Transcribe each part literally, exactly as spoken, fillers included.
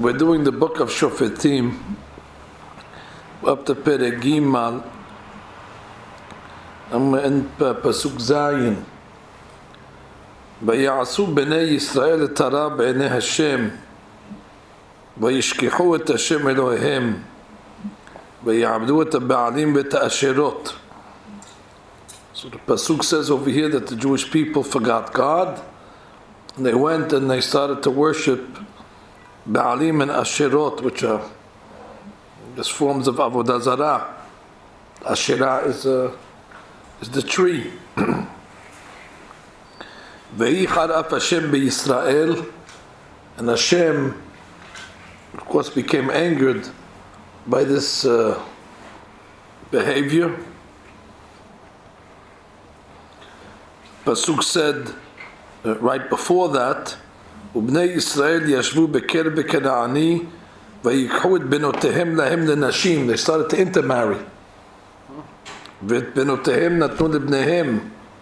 We're doing the book of Shofetim up to Perek Gimal. I'm in Pasuk Zayin. ויעשו בני ישראל את הרע בעיני השם וישכחו את השם אלוהיהם ויעבדו את הבעלים ואת האשרות. So the Pasuk says over here that the Jewish people forgot God and they went and they started to worship Baalim and Asherot, which are just forms of Avodah Zarah. Asherah is, a, is the tree. Ve'icharaf Hashem beYisrael, and Hashem, of course, became angered by this uh, behavior. Pasuk said uh, right before that, ובני ישראל ישבו בקרב כנעני ויקחו את בנותיהם להם לנשים. They started to intermarry. ואת בנותיהם נתנו לבניהם.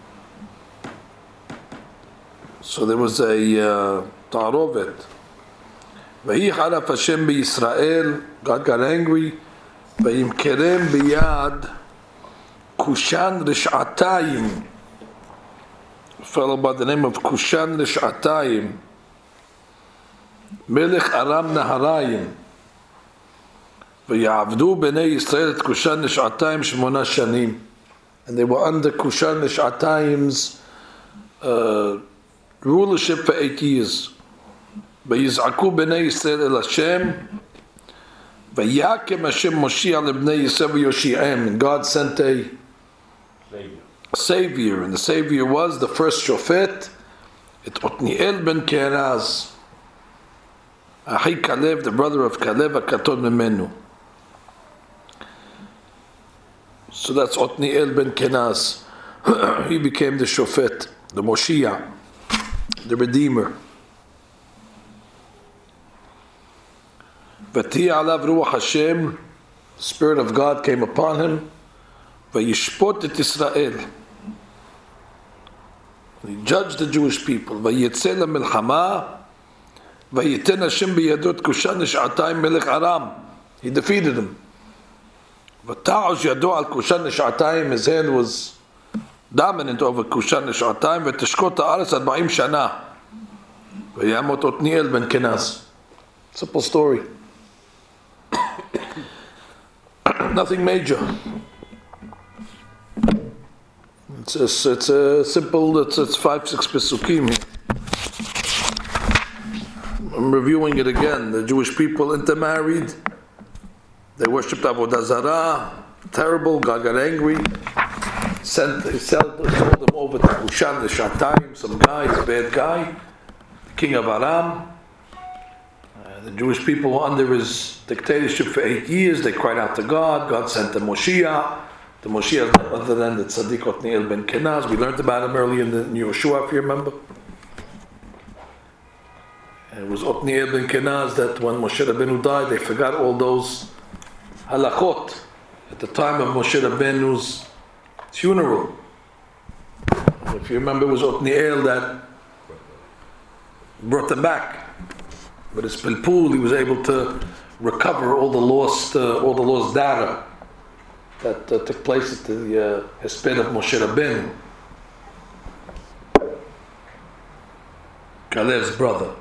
So there was a תערובת. ויחרף השם בישראל, God got angry, וימכרם ביד קושן רשעתיים. A fellow by the name of קושן רשעתיים. מלך ארם נהריים. ויעבדו בני ישראל את קושן רשעתיים שמונה שנים. And they were under קושן רשעתיim's uh, rulership for eight years. ויזעקו בני ישראל אל השם ויקם השם מושיע לבני ישראל ויושיעם. And God sent a savior, and the savior was the first shofet, את עתניאל בן כרז, אחי כלב, the brother of כלב הקטון ממנו. So that's Otniel ben Kenaz. He became the shofet, the Moshiach, the Redeemer. V'tihi alav ruach Hashem, the Spirit of God came upon him. V'yishpot et Israel. He judged the Jewish people. V'yitzeh lemilchama. V'yiten Hashem biyadot kushan nish'atayim melech Aram. He defeated him. V'ta'osh yado al kushan nish'atayim. His hand was dominant over kushan nish'atayim. V'tishkot ha'aretz arba'im shana. V'yamot Otniel ben Kenaz. Simple story. Nothing major. It's a, it's a simple, it's, it's five, six pesukim here. I'm reviewing it again. The Jewish people intermarried. They worshipped Avodah Zarah. Terrible. God got angry. Sent, he sold them over to Kushan the Shatayim, some guy, a bad guy, the king of Aram. The Jewish people were under his dictatorship for eight years. They cried out to God. God sent the Moshiach. The Moshiach is none other than the Tzaddik Otniel ben Kenaz. We learned about him earlier in the Yehoshua, if you remember. And it was Otniel ben Kenaz that when Moshe Rabbeinu died, they forgot all those halachot at the time of Moshe Rabbeinu's funeral. If you remember, it was Otniel that brought them back. But his pilpul, he was able to recover all the lost, uh, all the lost data that uh, took place at the uh, hesped of Moshe Rabbeinu, Kalev's brother.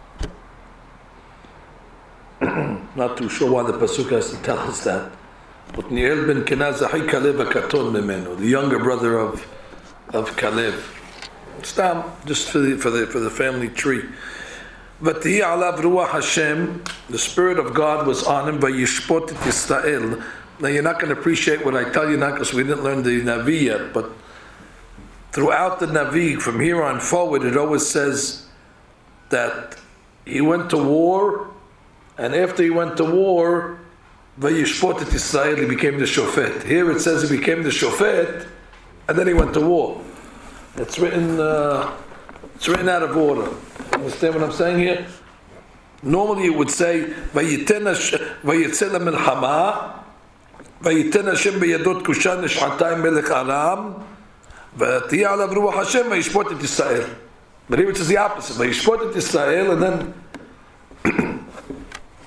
Not too sure why the pasuk has to tell us that. But Otniel ben Kenaz achi Kalev hakaton memenu, the younger brother of of Kalev. Stam, just for the for the for the family tree. V'tihi alav ruach Hashem, the Spirit of God was on him. Vayishpot et Yisrael. Now you're not going to appreciate what I tell you now because we didn't learn the Navi yet. But throughout the Navi, from here on forward, it always says that he went to war, and after he went to war, Vayishpot et Yisrael, he became the shofet. Here it says he became the shofet, and then he went to war. It's written. Uh, It's written out of order. Understand what I'm saying here? Normally it would say, "Vayiten Vayitzel milchama, Vayiten Hashem beyadot kushan nish'atayim melech Aram, v'tihi alav ruach Hashem vayishpot et Yisrael." But here it says the opposite. Vayishpot et Yisrael, and then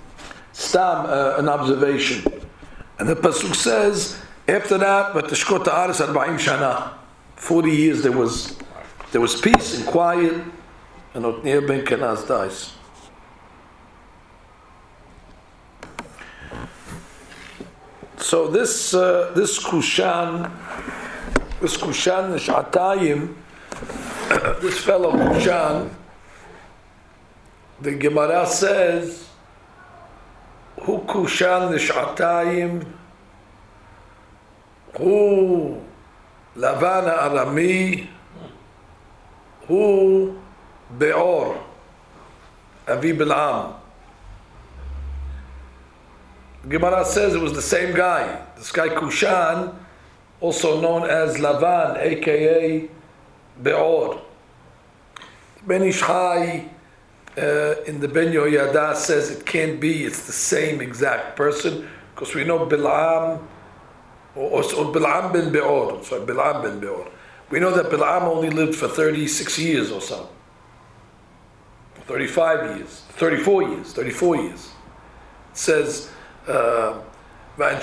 Stam, uh, an observation. And the pasuk says, after that, "Vatashkot haaretz arba'im shana," forty years there was there was peace and quiet, and Otniel ben Kenaz dies. So this uh, this Kushan, this Kushan Shatayim, this fellow Kushan, the Gemara says, "Hu Kushan Shatayim, Hu Lavan Arami, Hu Beor, Avi Bil'am." Gemara says it was the same guy. This guy Kushan, also known as Lavan, aka Beor. Ben Ish Chai uh, in the Ben Yoyada says it can't be. It's the same exact person because we know Bil'am or, or, or Bil'am ben Beor. Sorry, Bil'am ben Beor. We know that Bil'am only lived for thirty-six years or so. thirty-five years, thirty-four years, thirty-four years. It says. Uh, that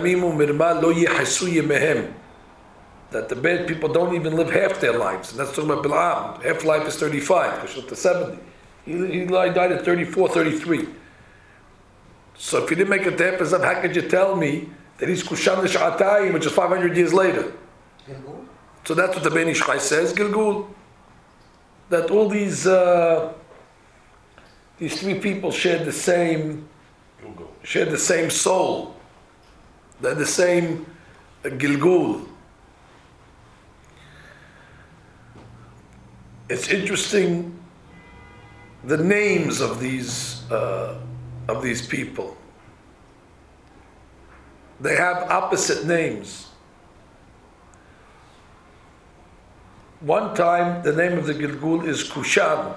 the bad people don't even live half their lives, and that's talking about Bil'am. Half life is thirty-five, because to seventy. He, he died at thirty-four, thirty-three. So if you didn't make it to half his life, how could you tell me that he's Kushan L'Sh'atayim, which is five hundred years later? Gilgul. So that's what the Ben Ish Chai says, Gilgul. That all these uh, these three people shared the same shared the same soul. They're the same uh, Gilgul. It's interesting the names of these uh, of these people. They have opposite names. One time the name of the Gilgul is Kushan.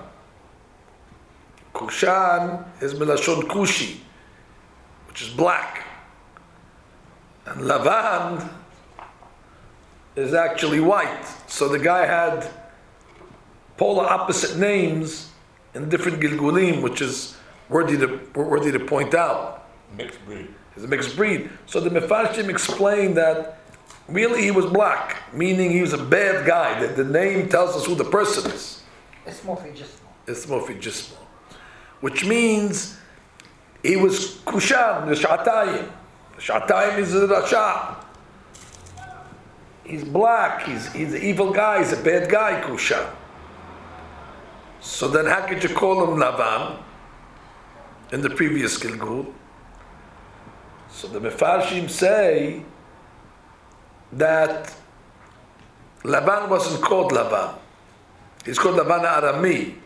Kushan is Milashon Kushi, which is black. And Lavan is actually white. So the guy had polar opposite names in different Gilgulim, which is worthy to worthy to point out. Mixed breed. He's a mixed breed. So the Mefarshim explained that really he was black, meaning he was a bad guy. That the name tells us who the person is. Ismo fi jismo. Ismo fi jismo. Which means he was Kushan, the Shatayim. The Shatayim is the Rasha. He's black, he's, he's an evil guy, he's a bad guy, Kushan. So then how could you call him Lavan in the previous Gilgul? So the Mefarshim say that Lavan wasn't called Lavan. He's called Lavan Arami.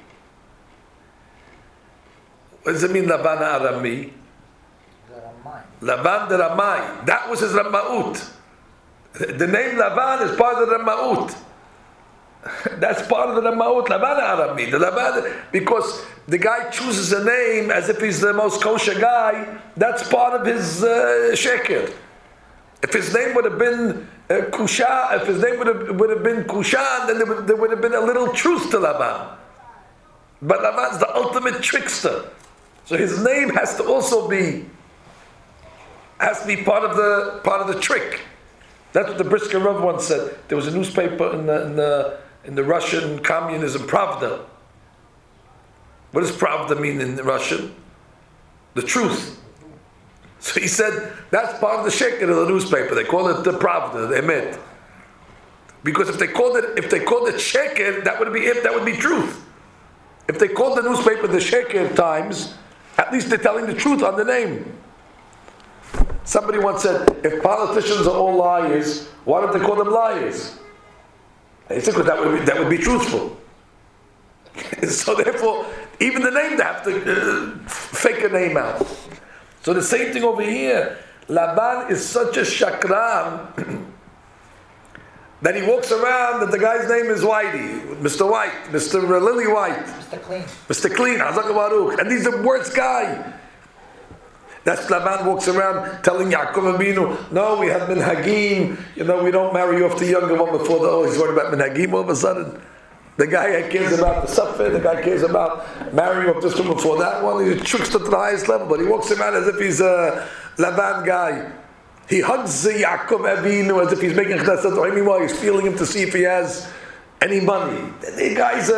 What does it mean, Lavan Arami? Lavan the Ramai. That was his Rama'ut. The name Lavan is part of the Rama'ut. That's part of the Rama'ut, Lavan Arami. The Lavan, because the guy chooses a name as if he's the most kosher guy, that's part of his uh, sheker. If his name would have been uh, Kusha, if his name would have, would have been Kushan, then there would, there would have been a little truth to Lavan. But Lavan's the ultimate trickster. So his name has to also be has to be part of the part of the trick. That's what the Brisker Rav once said. There was a newspaper in the in the, in the Russian communism, Pravda. What does Pravda mean in Russian? The truth. So he said that's part of the sheker of the newspaper. They call it the Pravda, the Emet. Because if they called it if they called it sheker, that would be it. That would be truth. If they called the newspaper the Sheker Times, at least they're telling the truth on the name. Somebody once said, if politicians are all liars, why don't they call them liars? And he said, because that would be, that would be truthful. So therefore, even the name, they have to uh, fake a name out. So the same thing over here. Laban is such a shakran that he walks around that the guy's name is Whitey, Mister White, Mister Lily White, Mister Clean, Mister Clean, Hazak Baruch, and he's the worst guy. That's Laban walks around telling Yaakov Abinu, no, we have minhagim, you know, we don't marry off the younger one before the, oh, he's worried about minhagim all of a sudden. The guy cares about the suffer, the guy cares about marrying off this woman for that one. He tricks to the highest level, but he walks around as if he's a Lavan guy. He hugs Yaakov Avinu as if he's making chesed or meanwhile he's feeling him to see if he has any money. The guy's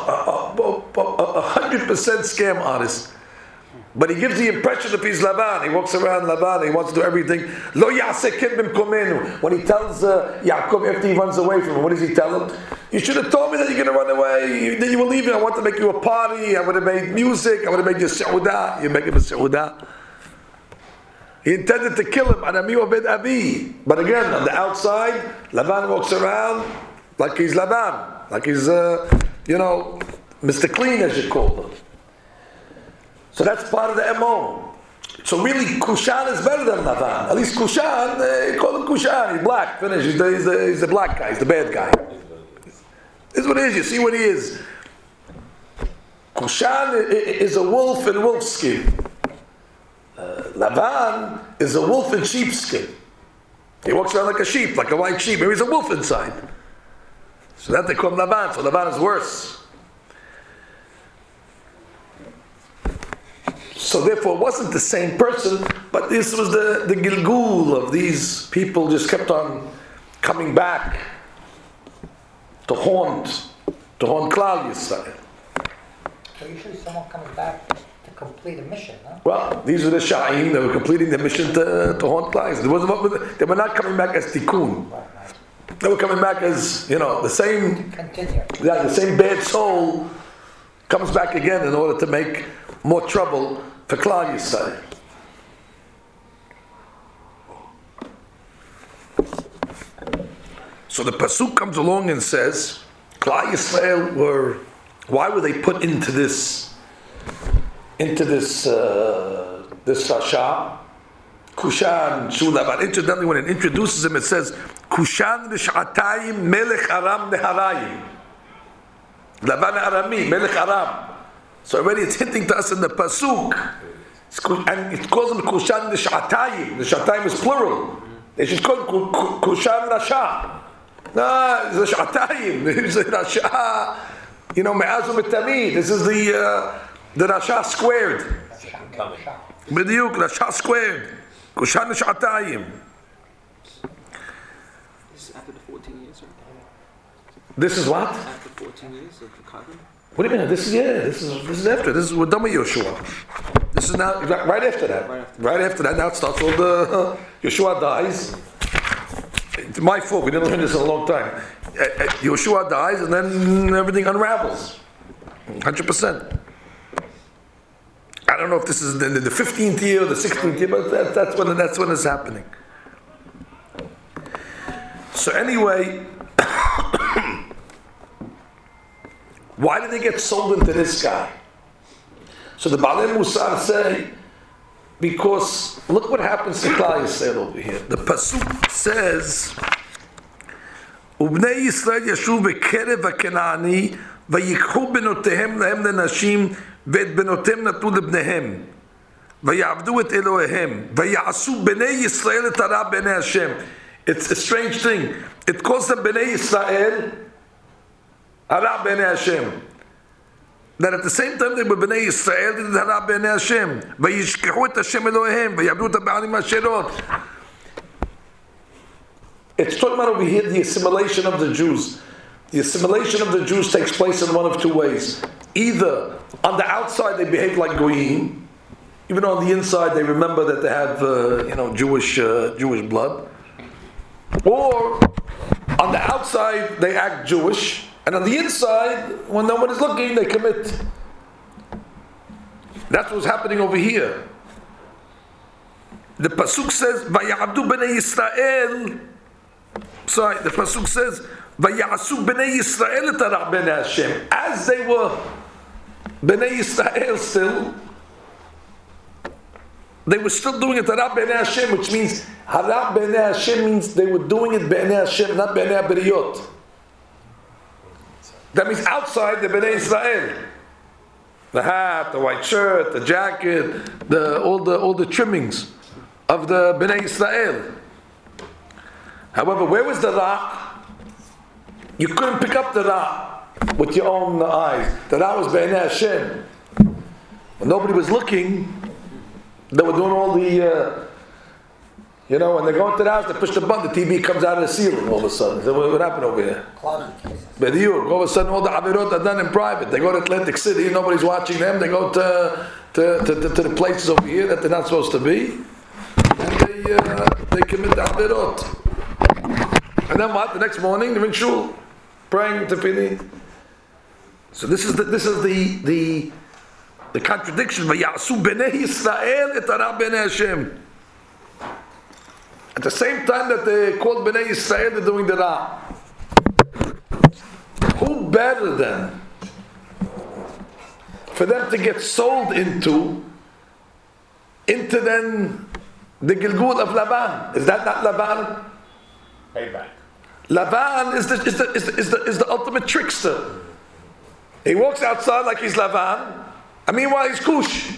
a hundred percent scam artist. But he gives the impression that he's Lavan. He walks around Lavan. He wants to do everything. Lo yaseh kid b'mkomenu. When he tells uh, Yaakov after he runs away from him, what does he tell him? You should have told me that you're going to run away. Then you were leaving. I want to make you a party. I would have made music. I would have made you a seudah. You make him a seudah. He intended to kill him. Anami obed abi. But again, on the outside, Lavan walks around like he's Lavan, like he's uh, you know, Mister Clean as you call him. So that's part of the M O. So really, Kushan is better than Lavan. At least Kushan, they call him Kushan. He's black. Finish. He's the, he's, the, he's the black guy. He's the bad guy. This is what it is. You see what he is. Kushan is a wolf in wolf skin. Uh, Lavan is a wolf in sheepskin. He walks around like a sheep, like a white sheep. Maybe he's a wolf inside. So that they call him Lavan. So Lavan is worse. So therefore it wasn't the same person, but this was the, the Gilgul of these people just kept on coming back to haunt, to haunt Klal Yisrael. So usually someone comes back to complete a mission, huh? Well, these were the Sha'im, they were completing the mission to, to haunt Klal Yisrael. There wasn't, they were not coming back as Tikkun. Right, right. They were coming back as, you know, the same, Continue. yeah, the same bad soul comes back again in order to make more trouble for Klal Yisrael. So the pasuk comes along and says, Klal Yisrael were, why were they put into this, into this, uh, this Rasha? Kushan, Shulaban. Incidentally, when it introduces him, it says, Kushan Rish'atayim Melech Aram Neharayim. Lavan Arami, Melech Aram. So already it's hinting to us in the pasuk, and it calls them Kushan Nishatayim. Nishatayim is plural. They should call it Kushan Rasha. No, it's Nishatayim. It's Rasha. You know, Me'azum Etami. This is the uh, the Rasha squared. B'diuk, Rasha squared. Kushan Nishatayim. This is after the fourteen years, right? This is what? After fourteen years of the Kaddish? What do you mean? This is yeah. This is this is after. This is we're done with Yeshua. This is now right after that. Right after, right after that. Now it starts all the uh, Yeshua dies. It's my fault. We didn't learn this in a long time. Uh, uh, Yeshua dies, and then everything unravels. Hundred percent. I don't know if this is in the fifteenth year or the sixteenth year, but that, that's when that's when it's happening. So anyway. Why did they get sold into this guy? So the Baalei Musar say, because look what happens to Klal Yisrael over here. The pasuk says, "Ubnei Yisrael yashu bekerev haKenani vayikhu benotehem lahem lenashim ve'et benotehem natu lebnehem vayavdu et Elohehem vayasu bnei Yisrael et hara bnei Hashem." It's a strange thing. It calls them bnei Yisrael. Hara b'nei Hashem. That at the same time they were b'nei Yisrael, they did hara b'nei Hashem. Vayishkechu et Hashem Elohehem, vayavdu et ha'ba'alim ha'sherot. It's talking about over here the assimilation of the Jews. The assimilation of the Jews takes place in one of two ways. Either on the outside they behave like goyim, even though on the inside they remember that they have, uh, you know, Jewish uh, Jewish blood, or on the outside they act Jewish. And on the inside, when no one is looking, they commit. That's what's happening over here. The pasuk says, "Vayavdu b'nei Yisrael." Sorry, the pasuk says, "Vayasu b'nei Yisrael et hara b'nei Hashem." As they were b'nei Yisrael still, they were still doing it hara b'nei Hashem, which means hara b'nei Hashem means they were doing it b'nei Hashem, not b'nei Beriyot. That means outside the Bnei Israel, the hat, the white shirt, the jacket, the all the all the trimmings of the Bnei Israel. However, where was the Ra? You couldn't pick up the Ra. with your own eyes. That I was B'nai Hashem. When nobody was looking, they were doing all the, uh, you know, when they go into the house, they push the button, the T V comes out of the ceiling all of a sudden. So what, what happened over here? But you, all of a sudden, all the Avirot are done in private. They go to Atlantic City, nobody's watching them. They go to to, to, to, to the places over here that they're not supposed to be, and they uh, they commit the Avirot. And then what? The next morning, they're in shul, praying tefillin. So this is the this is the the the contradiction. Vayasu b'nei Yisrael et hara b'nei Hashem. At the same time that they called B'nai Yisrael, they're doing the Ra. Who better than for them to get sold into, into then the Gilgul of Laban? Is that not Laban? Payback. Laban is the, is the, is the, is the, is the ultimate trickster. He walks outside like he's Laban, and meanwhile he's Cush.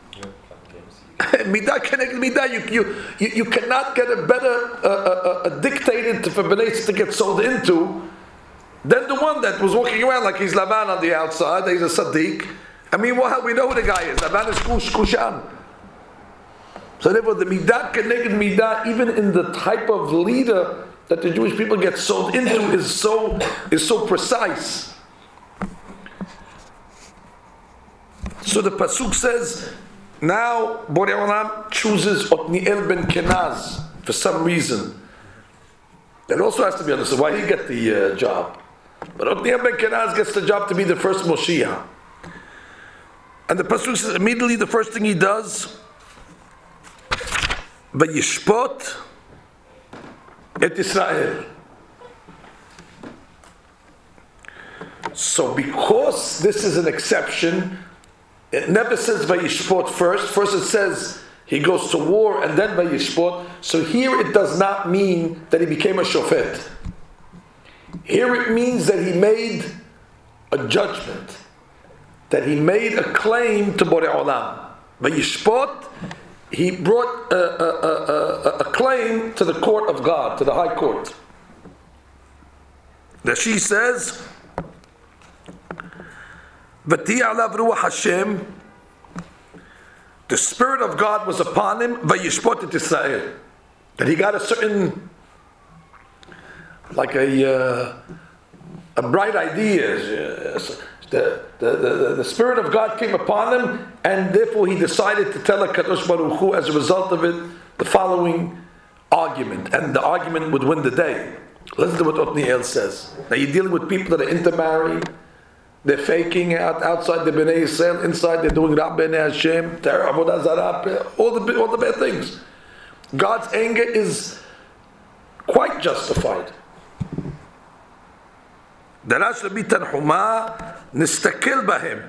Midah connected midah. You, you, you, you cannot get a better uh, uh, uh, dictated to for B'nai to get sold into than the one that was walking around like he's Laban on the outside. He's a Sadiq. I mean, well, we know who the guy is. Laban is Kush, Kushan. So therefore, the midah connected midah, even in the type of leader that the Jewish people get sold into, is so is so precise. So the pasuk says, now Borei Olam chooses Otniel ben Kenaz for some reason. That also has to be understood. Why he get the uh, job? But Otniel ben Kenaz gets the job to be the first Moshiach. And the pasuk says immediately the first thing he does, Vayishpot et Israel. So because this is an exception, it never says Vayishpot first. First it says he goes to war and then Vayishpot. So here it does not mean that he became a shofet. Here it means that he made a judgment, that he made a claim to Borei Olam. Vayishpot, he brought a, a, a, a, a claim to the court of God, to the high court. That she says, V'ti alav ruach Hashem, the Spirit of God was upon him, Vayishpot et Israel. That he got a certain, like a uh, a bright idea. The, the, the, the Spirit of God came upon him, and therefore he decided to tell HaKadosh Baruch Hu, as a result of it, the following argument. And the argument would win the day. Listen to what Otniel says. Now you're dealing with people that are intermarried. They're faking out outside the B'nai Yisrael, inside they're doing Ra B'nai Hashem, Terah, Avodah Zarah, all the all the bad things. God's anger is quite justified. Darash Rabbi Tanhuma nistakel bahem.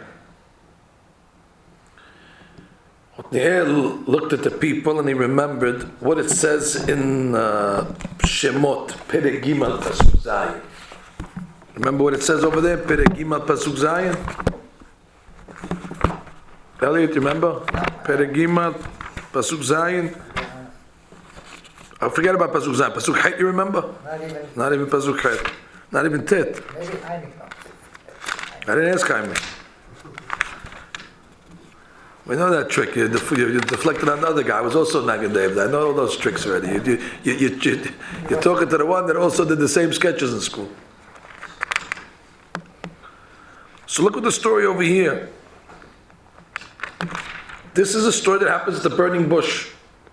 Otniel looked at the people and he remembered what it says in uh, Shemot, Perek Gimel Pasuk Zayin. Remember what it says over there? Perek Gimel Pasuk Zayin. Elliot, you remember? Perek Gimel Pasuk Zayin. I forget about Pasuk Zayin. Pasuk Het, you remember? Not even, Not even Pasuk Het. Not even Tet. maybe Heineken. I didn't ask Jaime. We know that trick. You, def- you, you deflected on the other guy. I was also Nagadev. I know all those tricks already. You, you, you, you, you're talking to the one that also did the same sketches in school. So look at the story over here. This is a story that happens at the burning bush.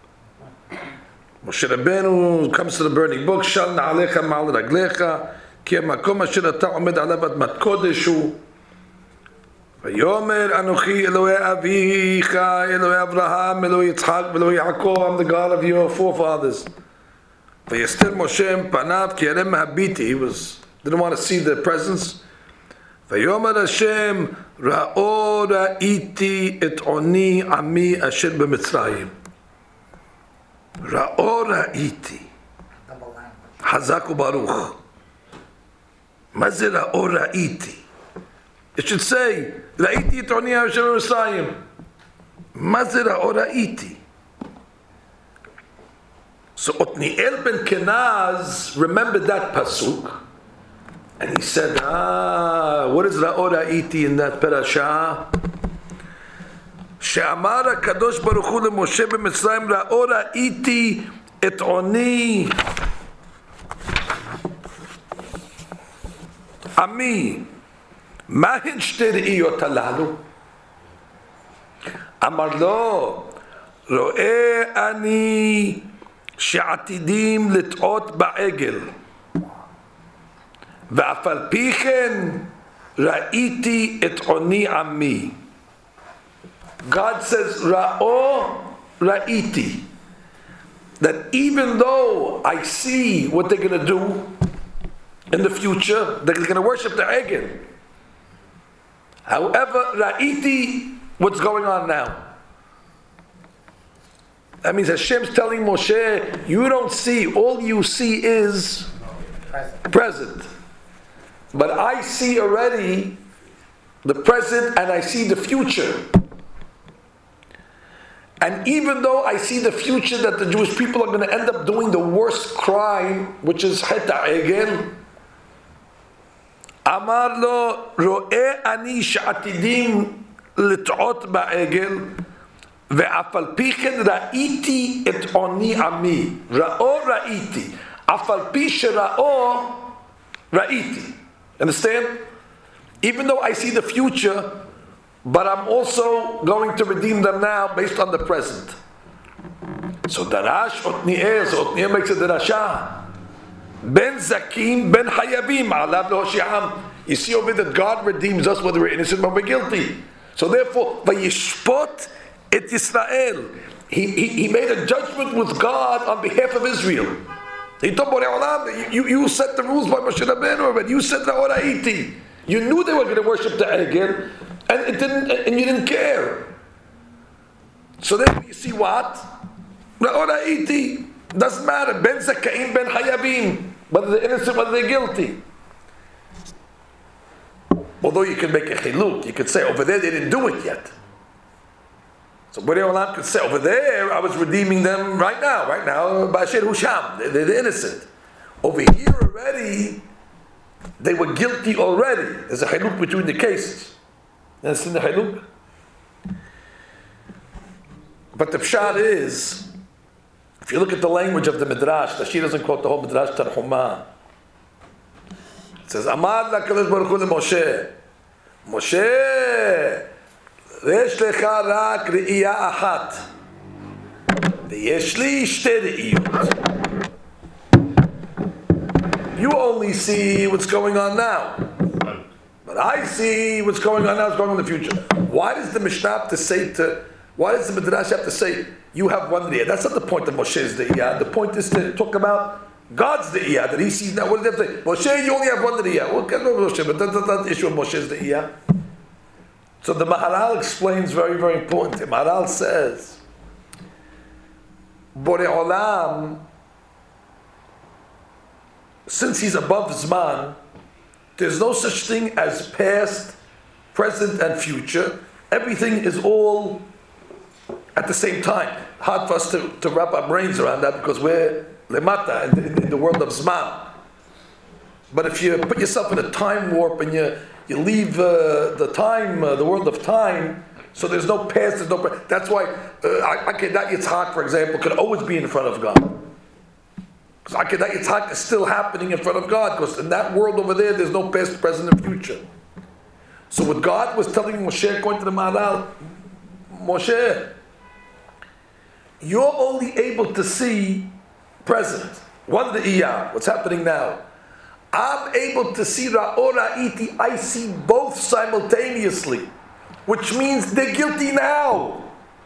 Moshe Rabbeinu comes to the burning bush. Shal na'alecha ma'al raglecha ki hamakom asher ata omed alav admat kodesh hu. Vayomer anochi Elokei avicha Elokei Avraham Elokei Yitzchak Elokei Yaakov. I'm the God of your forefathers. Vayester Moshe panav ki yarem habiti. He was didn't want to see the presence. Vayomer Hashem ra'o ra'iti et oni ami asher b'Mitzrayim. Ra'o ra'iti. Double language. Hazak u'baruch. Ma ze ra'o ra'iti? It should say ra'iti et oni asher b'Mitzrayim. Ma ze ra'o ra'iti? So Otniel ben Kenaz remembered that pasuk, And he said, ah, what is Ra'o Ra'iti in that parasha? שאמר הקדוש ברוך הוא למשה במצרים ראו ראיתי את עוני עמי מה הן שתי ראיות הללו? אמר לו רואה אני שעתידים לטעות בעגל ואף על פי כן ראיתי את עוני עמי. God says, Ra'o Ra'iti. That even though I see what they're going to do in the future, they're going to worship the Egel. However, Ra'iti, what's going on now? That means Hashem's telling Moshe, you don't see, all you see is present. present. But I see already the present and I see the future. And even though I see the future that the Jewish people are going to end up doing the worst crime, which is Chet HaEgel, Amar lo ro'eh ani she'atidim l't'ot ba'egel ve'af al pi ken ra'iti et oni ami. Ra'o ra'iti. Af al pi she'ra'o ra'iti. Understand? Even though I see the future, but I'm also going to redeem them now based on the present. So Darash Otniel, so Otniel makes a Darashah. Ben Zakim, Ben Hayabim, Alav Le'Hoshi'am. You see over that God redeems us whether we're innocent or we're guilty. So therefore, Vayishpot et Yisrael. He, he, he made a judgment with God on behalf of Israel. He told Borei Olam, you, you set the rules by Moshe Rabbeinu, but you said Ra'o Ra'iti. You knew they were going to worship the Egel, and it didn't, and you didn't care. So then you see what? Ra'o Ra'iti. Doesn't matter. Ben Zakaim, Ben Hayabim. Whether they're innocent, whether they're guilty. Although you can make a chiluk, you could say over there they didn't do it yet. So Borei Olam could say over there I was redeeming them right now, right now, Ba'asher Husham. They're, they're innocent. Over here already, they were guilty already. There's a chiluk between the cases. That's in the chiluk. But the pshat is, if you look at the language of the Midrash, the Shi doesn't quote the whole Midrash Tanhuma. It says, Amar LaKadosh Baruch Hu Moshe, Moshe, יש לך רק ראייה אחת, ויש לי שתי ראיות. You only see what's going on now. But I see what's going on now, what's going on in the future. Why does the Mishnah have to say to, why does the Midrash have to say, you have one Riyah? That's not the point of Moshe's Riyah. The point is to talk about God's Riyah, that he sees now. What does that say? Moshe, you only have one Riyah. Well, Moshe, but that's not the issue of Moshe's Riyah. So the Maharal explains very, very important. The Maharal says, Borei Olam, since he's above Zman, there's no such thing as past, present, and future. Everything is all at the same time. Hard for us to, to wrap our brains around that because we're lemata in the, in the world of Zman. But if you put yourself in a time warp and you you leave uh, the time, uh, the world of time, so there's no past, there's no present. That's why uh, Akedat Yitzhak, for example, could always be in front of God. Because Akedat Yitzhak is still happening in front of God, because in that world over there, there's no past, present, and future. So what God was telling Moshe, according to the Maharal, Moshe, you're only able to see present. One the Iyah, what's happening now. I'm able to see Ra'o Ra'iti, I see both simultaneously, which means they're guilty now.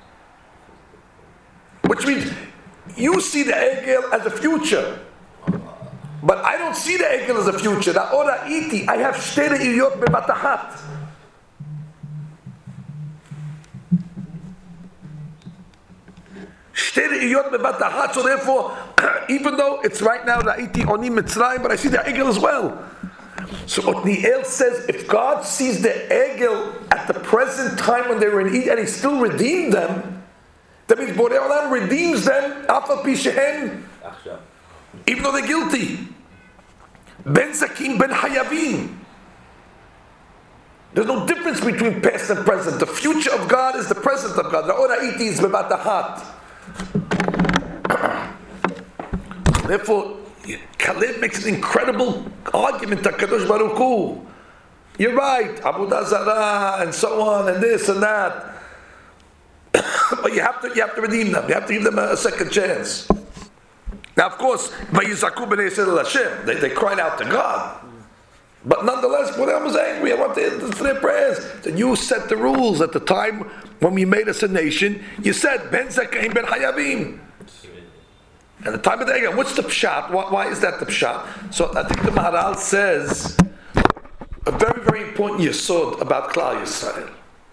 Which means you see the Egel as a future, but I don't see the Egel as a future. Ra'o Ra'iti, I have Shtei Re'iyot Bebatahat. So therefore, even though it's right now Ra'iti Oni Mitzrayim, but I see the Egel as well. So Otniel says, if God sees the Egel at the present time when they were in Egypt and He still redeemed them, that means Borei Olam redeems them Afal Pi Shehem, even though they're guilty. Ben Zakim Ben Hayavim. There's no difference between past and present. The future of God is the present of God. Ra'or ha'iti is bevat ha'at. Therefore, Caleb makes an incredible argument to Kadosh Baruch Hu. You're right, Avodah Zarah and so on and this and that. But you have to you have to redeem them. You have to give them a, a second chance. Now, of course, Vayizaku b'nei Yisrael Hashem. They they cried out to God. But nonetheless, Boream was angry. I want to answer their prayers. That you set the rules at the time when we made us a nation. You said Ben Zakaim Ben Hayavim. And the time of the Egel. What's the pshat? Why, why is that the pshat? So I think the Maharal says a very very important yesod about Klal Yisrael.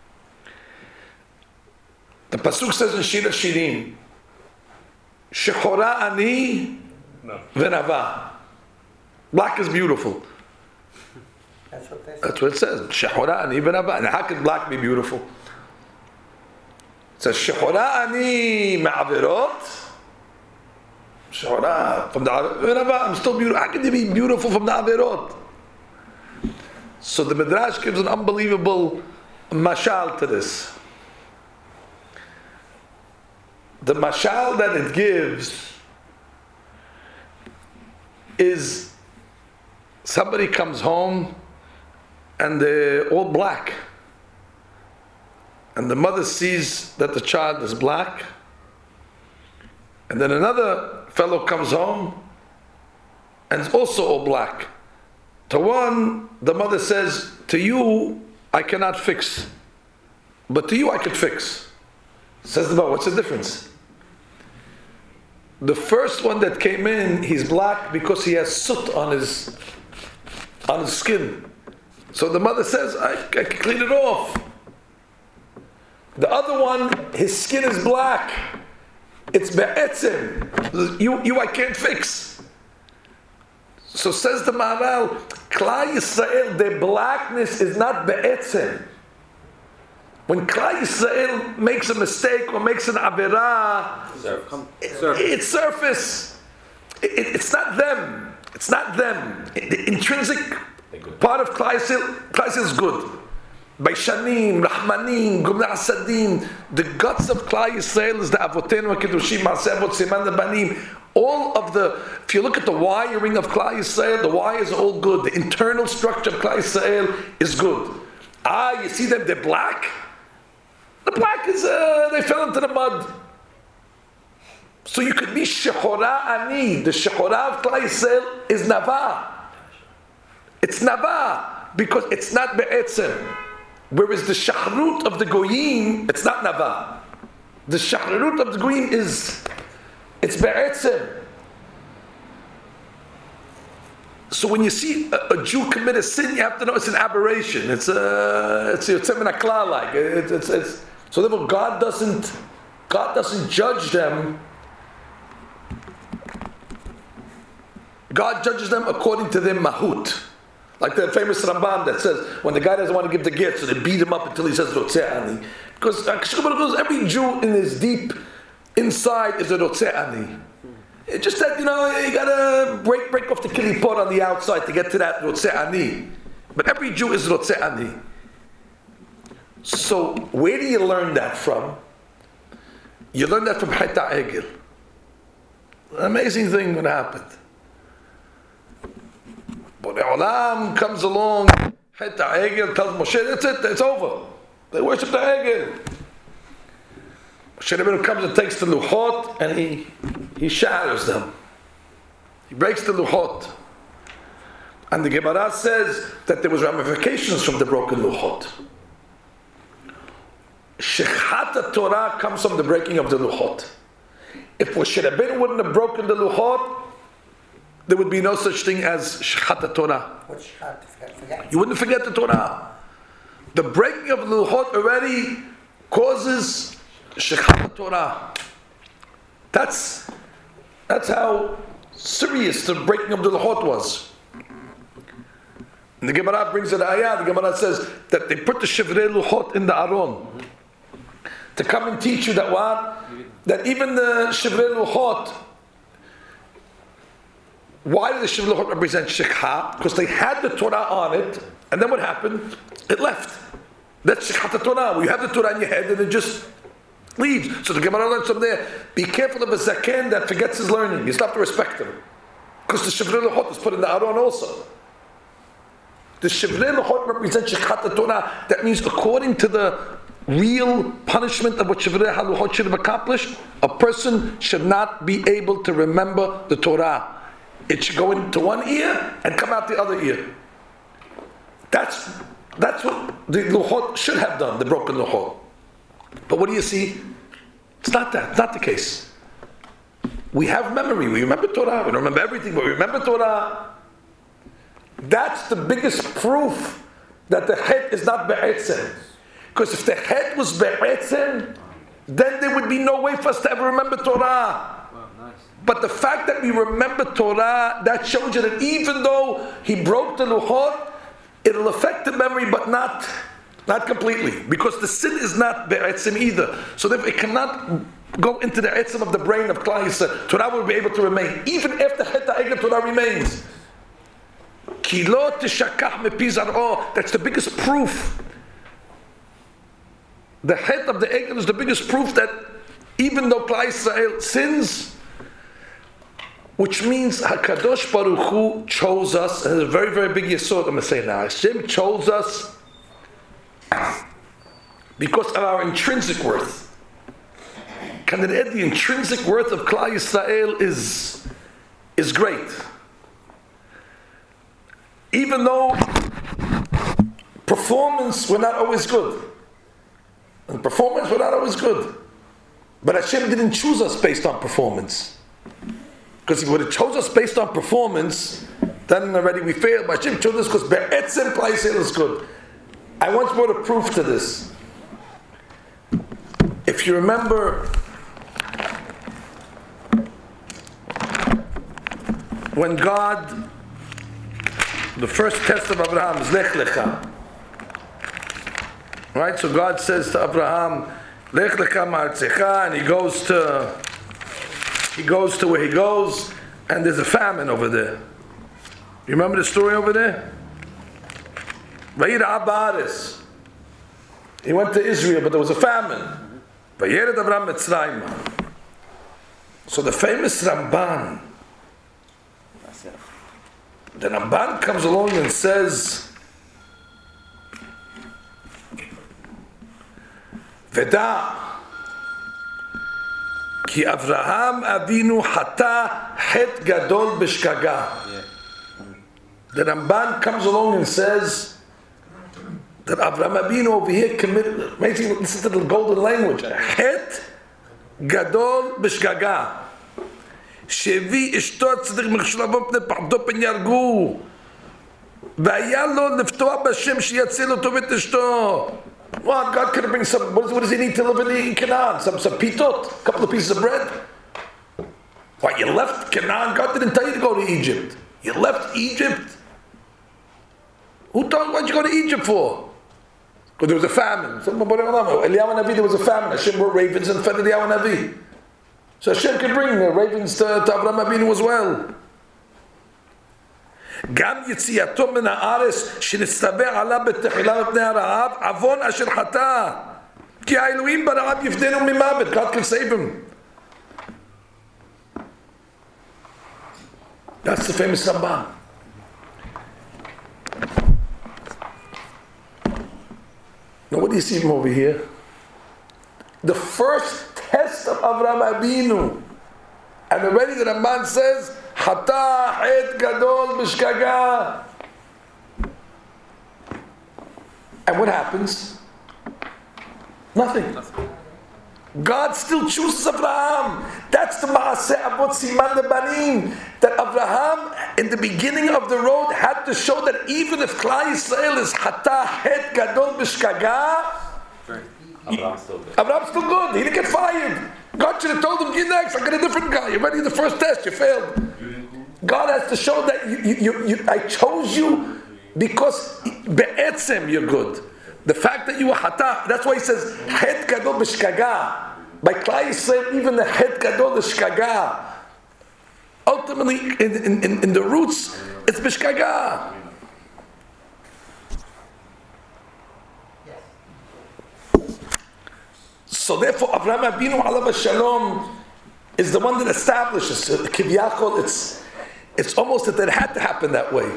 The pasuk says in Shir Shirim, Shechora ani v'nava. Black is beautiful. That's what they say. That's what it says. Shechora ani v'nava. And how can black be beautiful? It says Shechora ani ma'avirot. Shechora from the v'nava. I'm still beautiful. How can they be beautiful from the avirot? So the Midrash gives an unbelievable mashal to this. The mashal that it gives is somebody comes home and they're all black, and the mother sees that the child is black, and then another fellow comes home and is also all black. To one, the mother says, to you I cannot fix, but to you I could fix. Says the Bible, what's the difference? The first one that came in, he's black because he has soot on his on his skin. So the mother says, I, I can clean it off. The other one, his skin is black. It's be'etzim. You, you I can't fix. So says the Maharal, Klal Yisrael, their blackness is not be'etzim. When Klal Yisrael makes a mistake or makes an avirah, it, it's surface. It, it, it's not them. It's not them. It, the intrinsic part of Klal Yisrael, Klal Yisrael is good. Baishanim, Rahmanim, Gumna Asadim. The guts of Klal Yisrael is the Avotenu HaKedushim, Ma'aseh Avot Siman Banim. All of the, if you look at the wiring of Klal Yisrael, the wires are all good. The internal structure of Klal Yisrael is good. Ah, you see them, they're black. The black is, uh, they fell into the mud. So you could be Shechora Ani. The Shechora of Klal Yisrael is Nava. It's Nava, because it's not Be'etzem. Whereas the Shahrut of the Goyim, it's not Nava. The Shahrut of the Goyim is, it's Be'etzem. So when you see a, a Jew commit a sin, you have to know it's an aberration. It's a, it's a like. It's, it's, it's, so therefore, God doesn't, God doesn't judge them. God judges them according to their mahut, like the famous Ramban that says when the guy doesn't want to give the gift, so they beat him up until he says Rotzeh Ani. Because every Jew in his deep inside is a Rotzeh Ani. It's just that, you know, you gotta break break off the kili pot on the outside to get to that Rotzeh Ani. But every Jew is Rotzeh Ani. So where do you learn that from? You learn that from Chet HaEgel. An amazing thing when it happened. But the Olam comes along, Chet HaEgel tells Moshe, that's it, it's over. They worship the Egel. Moshe Rabbeinu comes and takes the Luchot and he he shatters them. He breaks the Luchot. And the Gemara says that there was ramifications from the broken Luchot. Shechat Torah comes from the breaking of the Luchot. If Moshe Rabbeinu wouldn't have broken the Luchot, there would be no such thing as Shechat Torah. What's Shechat? Forget. You wouldn't forget the Torah. The breaking of the Luchot already causes Shechat Torah. That's that's how serious the breaking of the Luchot was. And the Gemara brings an ayah. The Gemara says that they put the Shivrei Luchot in the Aron to come and teach you that what? That even the Shivrei Luchot, Why did the Shivra Luchot represent Shikha? Because they had the Torah on it, and then what happened? It left. That's Shikhat Torah. Where you have the Torah in your head and it just leaves. So the Gemara learns from there, be careful of a zaken that forgets his learning. You still have to respect him. Because the Shivra Luchot is put in the Aron also. The Shivra Luchot represents Shikhat Torah. That means according to the real punishment of what Shivra Luchot should have accomplished, a person should not be able to remember the Torah. It should go into one ear and come out the other ear. That's that's what the Luchot should have done, the broken Luchot. But what do you see? It's not that. It's not the case. We have memory. We remember Torah. We don't remember everything, but we remember Torah. That's the biggest proof that the Het is not Be'etzem. Because if the Het was Be'etzem, then there would be no way for us to ever remember Torah. But the fact that we remember Torah, that shows you that even though he broke the Luchot, it'll affect the memory, but not not completely. Because the sin is not Be'etzim either. So therefore it cannot go into the etzim of the brain of Klal Yisrael. Torah will be able to remain. Even after Chet HaEgel, Torah remains. Ki lo tishakach mepi zar'o. That's the biggest proof. The Het of the Egel is the biggest proof that even though Klal Yisrael sins, which means HaKadosh Baruch Hu chose us, and it's a very, very big yesod, I'm going to say now. Hashem chose us because of our intrinsic worth. Can it add the intrinsic worth of Klal Yisrael is, is great. Even though performance were not always good. And performance were not always good. But Hashem didn't choose us based on performance. Because if he would have chose us based on performance, then already we failed. But Hashem chose us because Be'etzem Klal Yisrael is good. I once brought a proof to this. If you remember, when God, the first test of Abraham is Lech Lecha. Right? So God says to Abraham, Lech Lecha ma'artzecha, and he goes to he goes to where he goes, and there's a famine over there. You remember the story over there? Vayira Abaris. He went to Israel, but there was a famine. Vayered Abraham Mitzrayim. So the famous Ramban, the Ramban comes along and says, Veda ki Avraham Avinu hata het gadol b'shgaga. The Ramban comes along and says that Avraham Avinu over here committed, amazing, listen to the golden language, het gadol b'shgaga. שהביא אשתו צדיק מכשלבו פני פחדו פן ירגו והיה לו לפתוח בשם שיציל אותו ואת אשתו. What? God could bring some, what does, what does he need to live in, in Canaan? Some, some pitot? A couple of pieces of bread? Why, you left Canaan? God didn't tell you to go to Egypt. You left Egypt? Who told you, what did you go to Egypt for? Because there was a famine. Eliyahu Navi, there was a famine. Hashem brought ravens and fed Eliyahu Navi. So Hashem can bring the ravens to, to Avraham Avinu as well. גם יציאתו מן הארץ שנצטווה עליו בתחילה מפני הרעב עוון אשר חטא כי האלוהים ברעב יפדנו ממוות. God can save him. That's the famous Ramban. Now what do you see from over here? The first test of Avraham Avinu, and already the Ramban says Hata het gadol b'shgaga. And what happens? Nothing. God still chooses Abraham. That's the Maaseh Avot Siman Lebanim. That Abraham, in the beginning of the road, had to show that even if Klal Yisrael is Hata het gadol b'shgaga, Abraham's still good. Abraham's still good. He didn't get fired. God should have told him, "You next. I got a different guy. You're ready. The first test, you failed." God has to show that you, you, you, you, I chose you because be'etzem you're good. The fact that you were hata. That's why he says het gadol b'shgaga. By Klal Yisrael, even the het gadol b'shgaga ultimately, in, in, in, in the roots, it's bishkaga. So therefore, Avraham Avinu alav shalom is the one that establishes it. Kivyachol, it's it's almost that it had to happen that way.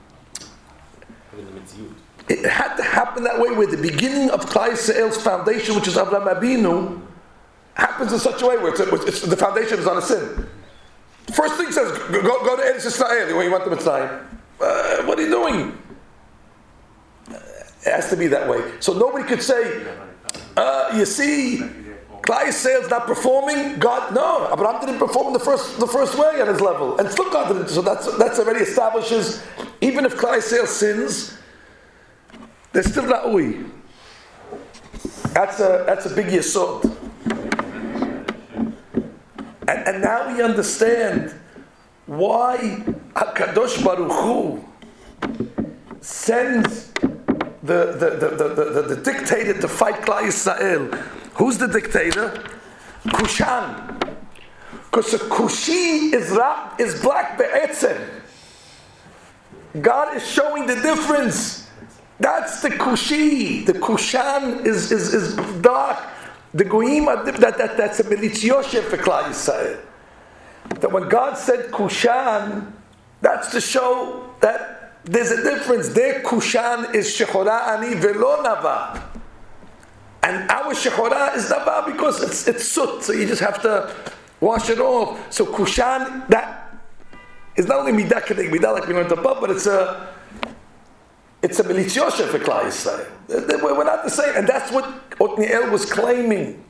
It had to happen that way, where the beginning of Klal Yisrael's foundation, which is Avraham Avinu, happens in such a way where it's, it's, the foundation is on a sin. The first thing says, go, go to Eretz Yisrael when you want the Mitzrayim. Uh, what are you doing? It has to be that way. So nobody could say, uh, you see, Klal Yisrael is not performing. God, no, Abraham didn't perform in the first the first way on his level, and still God didn't. So that's that's already establishes. Even if Klal Yisrael sins, they're still ra'ui. That's a that's a big yesod. And and now we understand why HaKadosh Baruch Hu sends the the the, the, the, the dictator to fight Klal Yisrael. Who's the dictator? Kushan. Because a Kushi is rap, is black be'etzem. God is showing the difference. That's the Kushi. The Kushan is, is, is dark. The Goyim, that, that, that's a militziyoshe for Klal Yisrael. That when God said Kushan, that's to show that there's a difference. Their Kushan is Shechora Ani Velo Nava. And our Shechora is Nava because it's, it's soot, so you just have to wash it off. So Kushan, that is not only Midah Kedek Midah like we learned above, but it's a It's a militziyoshe for Klal Yisrael. We're not the same, and that's what Otniel was claiming.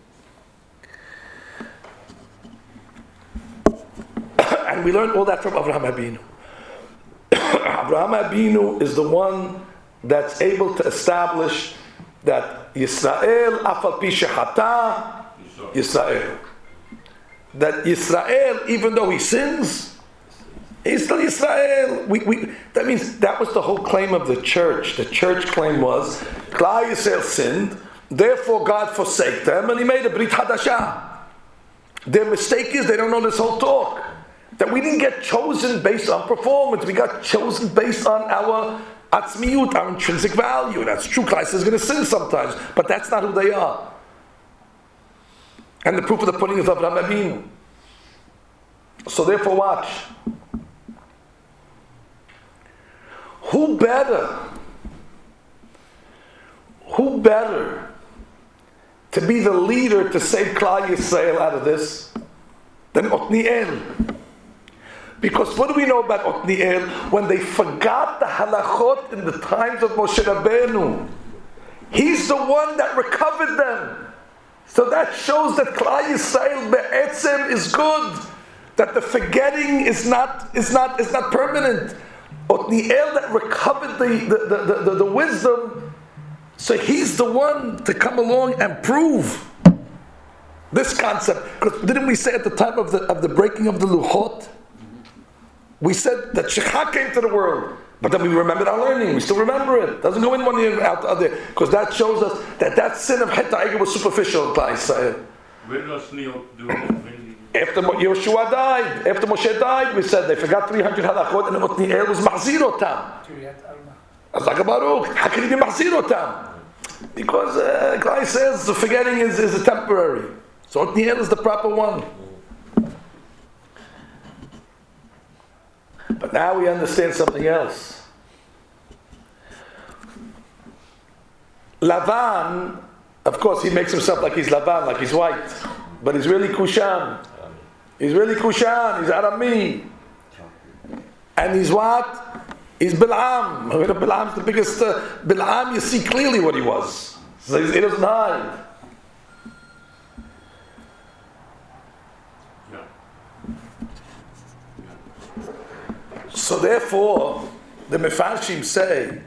And we learned all that from Avraham Avinu. Avraham Avinu is the one that's able to establish that Yisrael, afal pi shechata, Yisrael. That Yisrael, even though he sins, he's still Yisrael. We, we, that means that was the whole claim of the church. The church claim was, Klal Yisrael sinned, therefore God forsake them, and he made a Brit Hadashah. Their mistake is they don't know this whole talk. That we didn't get chosen based on performance. We got chosen based on our atzmiyut, our intrinsic value. That's true, Klal Yisrael is going to sin sometimes, but that's not who they are. And the proof of the pudding is Avraham Avinu. So therefore watch. Who better, who better to be the leader to save Klal Yisrael out of this than Otniel? Because what do we know about Otniel? When they forgot the halachot in the times of Moshe Rabbeinu, he's the one that recovered them. So that shows that Klal Yisrael be'etzem is good. That the forgetting is not is not is not permanent. Otniel that recovered the the, the, the, the wisdom, so he's the one to come along and prove this concept. Because didn't we say at the time of the of the breaking of the Luchot, we said that Shekha came to the world, but then we remembered our learning. We still remember it. Doesn't go in one ear out the other, because that shows us that that sin of Het Ha'egel was superficial in Klal Yisrael. Where does Otniel do? After Yeshua died, after Moshe died, we said they forgot three hundred halachot, and Otniel was mahzir otam. Azak Baruch, how can he be mahzir otam? Because uh, Klal says the forgetting is, is a temporary. So Otniel is the proper one. But now we understand something else. Lavan, of course, he makes himself like he's Lavan, like he's white, but he's really Kushan. He's really Kushan, he's Arami. And he's what? He's Bil'am. Bil'am's the biggest. Uh, Bil'am, you see clearly what he was. So he doesn't hide. So therefore, the Mefarshim say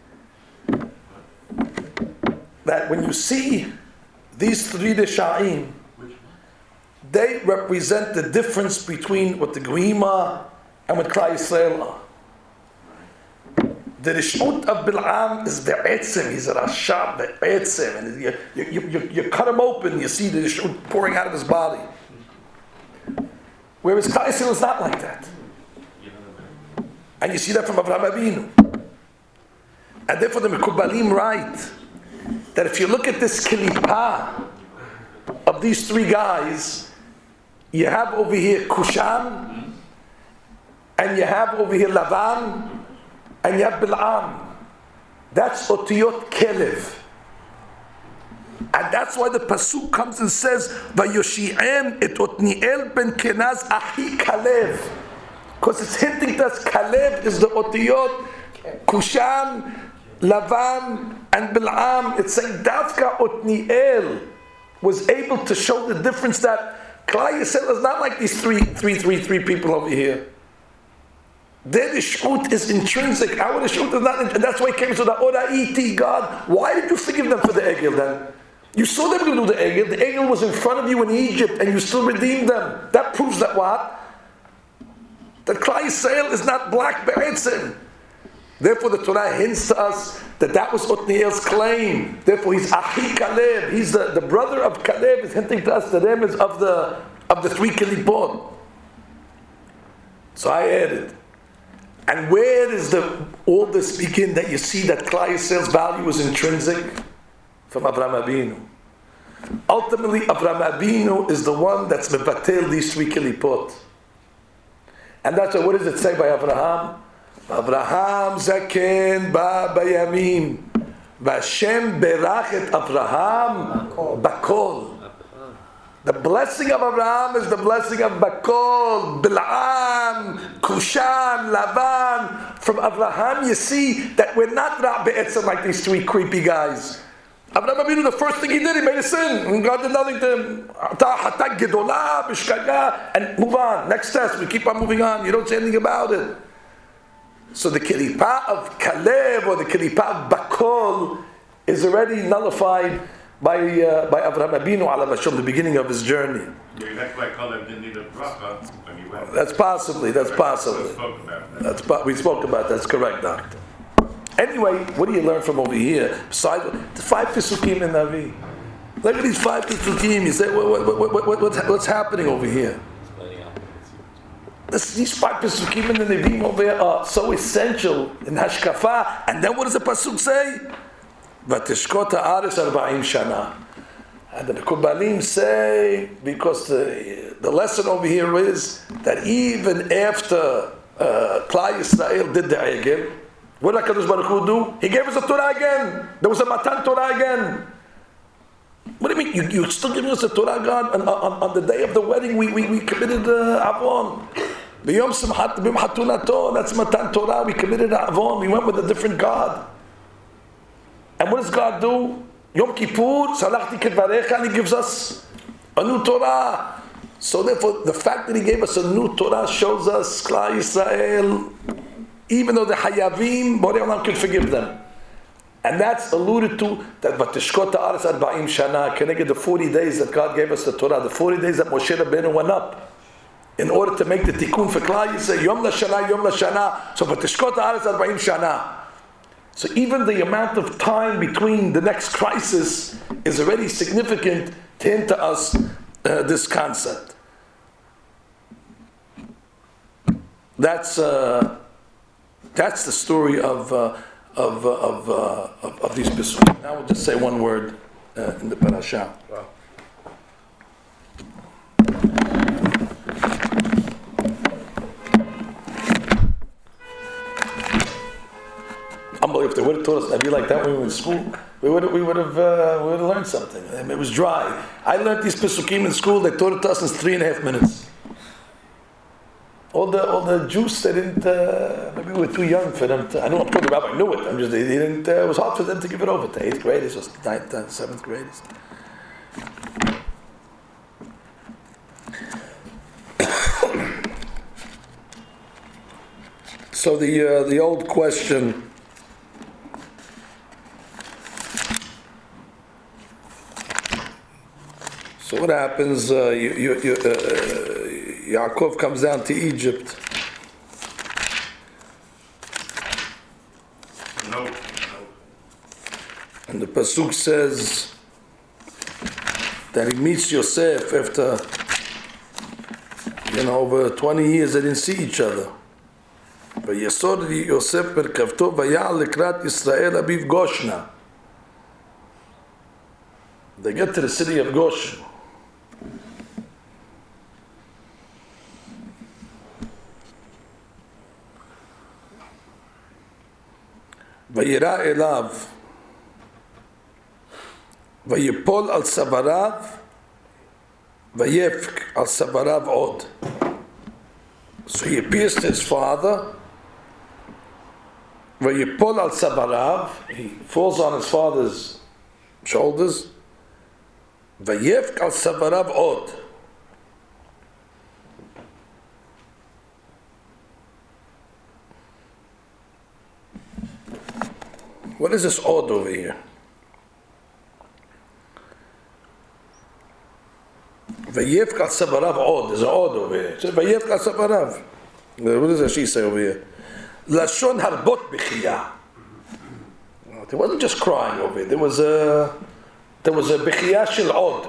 that when you see these three Risha'im, they represent the difference between what the Goyim are and what Klal Yisrael are. The Rishut of Bil'am is be'etzem, he's a Rasha, be'etzem, and you, you, you, you cut him open, you see the Rishut pouring out of his body. Whereas Klal Yisrael is not like that. And you see that from Avraham Avinu. And therefore the Mekubalim write that if you look at this Kilipah of these three guys, you have over here Kushan, and you have over here Lavan, and you have Bil'am. That's Otiyot Kelev. And that's why the Pasuk comes and says, Vayoshi'em et Otniel ben Kenaz ahi Kalev. Because it's hinting that Kalev is the Otiyot, Kushan, Lavan, and Bil'am. It's saying Davka Otniel was able to show the difference that Klal Yisrael is not like these three, three, three, three people over here. Their Rishut is intrinsic. Our Rishut is not, and that's why it came to the Ora'iti, God. Why did you forgive them for the Egel then? You saw them do the Egel. The Egel was in front of you in Egypt, and you still redeemed them. That proves that what? That Klal Yisrael is not black be'etzim. Therefore, the Torah hints to us that that was Otniel's claim. Therefore, he's Achi Kalev. He's the, the brother of Kalev. Is hinting to us that him is of the of the three Kilipot. So I added. And where does the, all this begin that you see that Klal Yisrael's value is intrinsic? From Avraham Avinu. Ultimately, Avraham Avinu is the one that's mevatel these three kilipot. And that's why, what does it say by Avraham? Avraham zaken ba bayamim. Vashem berach et Avraham bakol. The blessing of Abraham is the blessing of Bakol, Bil'am, Kushan, Lavan. From Abraham, you see that we're not Rabbe'etzim like these three creepy guys. Abraham Avinu, the first thing he did, he made a sin. And God did nothing to him. And move on. Next test. We keep on moving on. You don't say anything about it. So the Kilipah of Kalev or the Kilipah of Bakol is already nullified by uh, by Avraham Avinu alav Hashem, the beginning of his journey. Yeah, that's why Caleb didn't need a bracha when he went. That's possibly. That's possibly. We spoke about that. That's po- we spoke about. That's correct, doctor. Anyway, what do you learn from over here? Besides the five Pesukim in Navi, look at these five Pesukim. You say, what, what, what, what, what, what's, what's happening over here? This, these five Pesukim in the Nevi'im over here are so essential in Hashkafa. And then what does the Pasuk say? Vatishkot ha'aretz arba'im shana. And the Mekubalim say, because the, the lesson over here is that even after uh, Klal Yisrael did the Egel, what did HaKadosh Baruch Hu do? He gave us a Torah again. There was a Matan Torah again. What do you mean? You, you're still giving us a Torah, God? On, on, on the day of the wedding, we, we, we committed uh, Avon. B'yom Simchat B'yom Hatunato, that's Matan Torah. We committed Avon. We went with a different God. And what does God do? Yom Kippur, Salachti Kedvarecha, and He gives us a new Torah. So therefore, the fact that He gave us a new Torah shows us, Klal Yisrael, even though the Hayavim, Borei Olam can forgive them. And that's alluded to, that Vatishkot ha'aretz arba'im shana, connected the forty days that God gave us the Torah, the forty days that Moshe Rabbeinu went up, in order to make the tikkun for Klal Yisrael, Yom LaShana, Yom LaShana, so Vatishkot ha'aretz arba'im shana. So even the amount of time between the next crisis is already significant to hint to us uh, this concept. That's uh, that's the story of uh, of, uh, of, uh, of of these pesukim. Now we'll just say one word uh, in the parasha. Wow. If they would have taught us Navi like that when we were in school, we would have, we would have, uh, we would have learned something. I mean, it was dry. I learned these pesukim in school. They taught it to us in three and a half minutes. All the all the Jews, they didn't. Uh, maybe we were too young for them to. I know I'm told the rabbi knew it. I'm just they didn't. Uh, it was hard for them to give it over to eighth graders or ninth, uh, seventh graders. So the uh, the old question. So what happens? Uh, you, you, you, uh, Yaakov comes down to Egypt. No, no. And the pasuk says that he meets Yosef after You know, over twenty years they didn't see each other. ויסוד יוסף מרכבתו ויעל לקראת ישראל אביו גושנה. They get to the city of Goshen. וירא אליו ויפול על צוואריו ויבק על צוואריו עוד. So he pierced his father. ויפול על צוואריו, he falls on his father's shoulders. ויבק על צוואריו עוד. What is this odd over here? ויבק על צוואריו עוד. There's an odd over here. It says ויבק על צוואריו. What does Rashi say over here? לשון הרבות בכייה. There wasn't just crying over here. There was a there was a בכייה של עוד.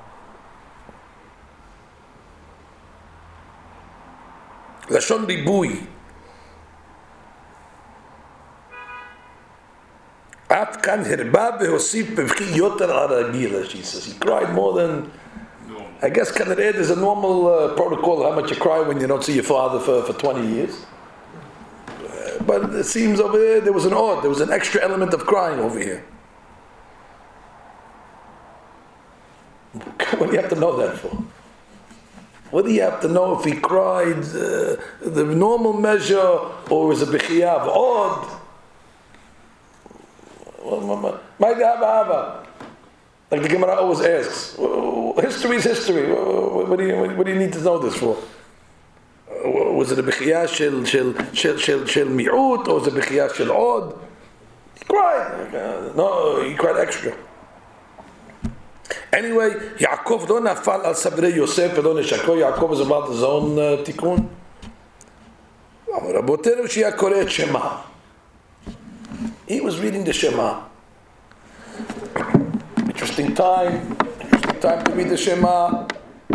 לשון ריבוי. עד כאן הרבה והוסיף בבכי יותר על הרגיל, she says. He cried more than, I guess כנראה there's a normal uh, protocol how much you cry when you don't see your father for, for twenty years. Uh, but it seems over there there was an odd, there was an extra element of crying over here. What do you have to know that for? What do you have to know if he cried uh, the normal measure or was a bechiyah of odd? Like the Gemara always asks, history is history. What do you what do you need to know this for? Was it a bechiyah shel shel shel shel shel mi'ut or was it a bechiyah shel od? He cried. No, he cried extra. Anyway, Yaakov don't nafal al sabrei Yosef and don't neshako. Yaakov is about his own uh, tikkun. Rabotenu sheyah koreh Shema. He was reading the Shema. Interesting time. Interesting time to read the Shema.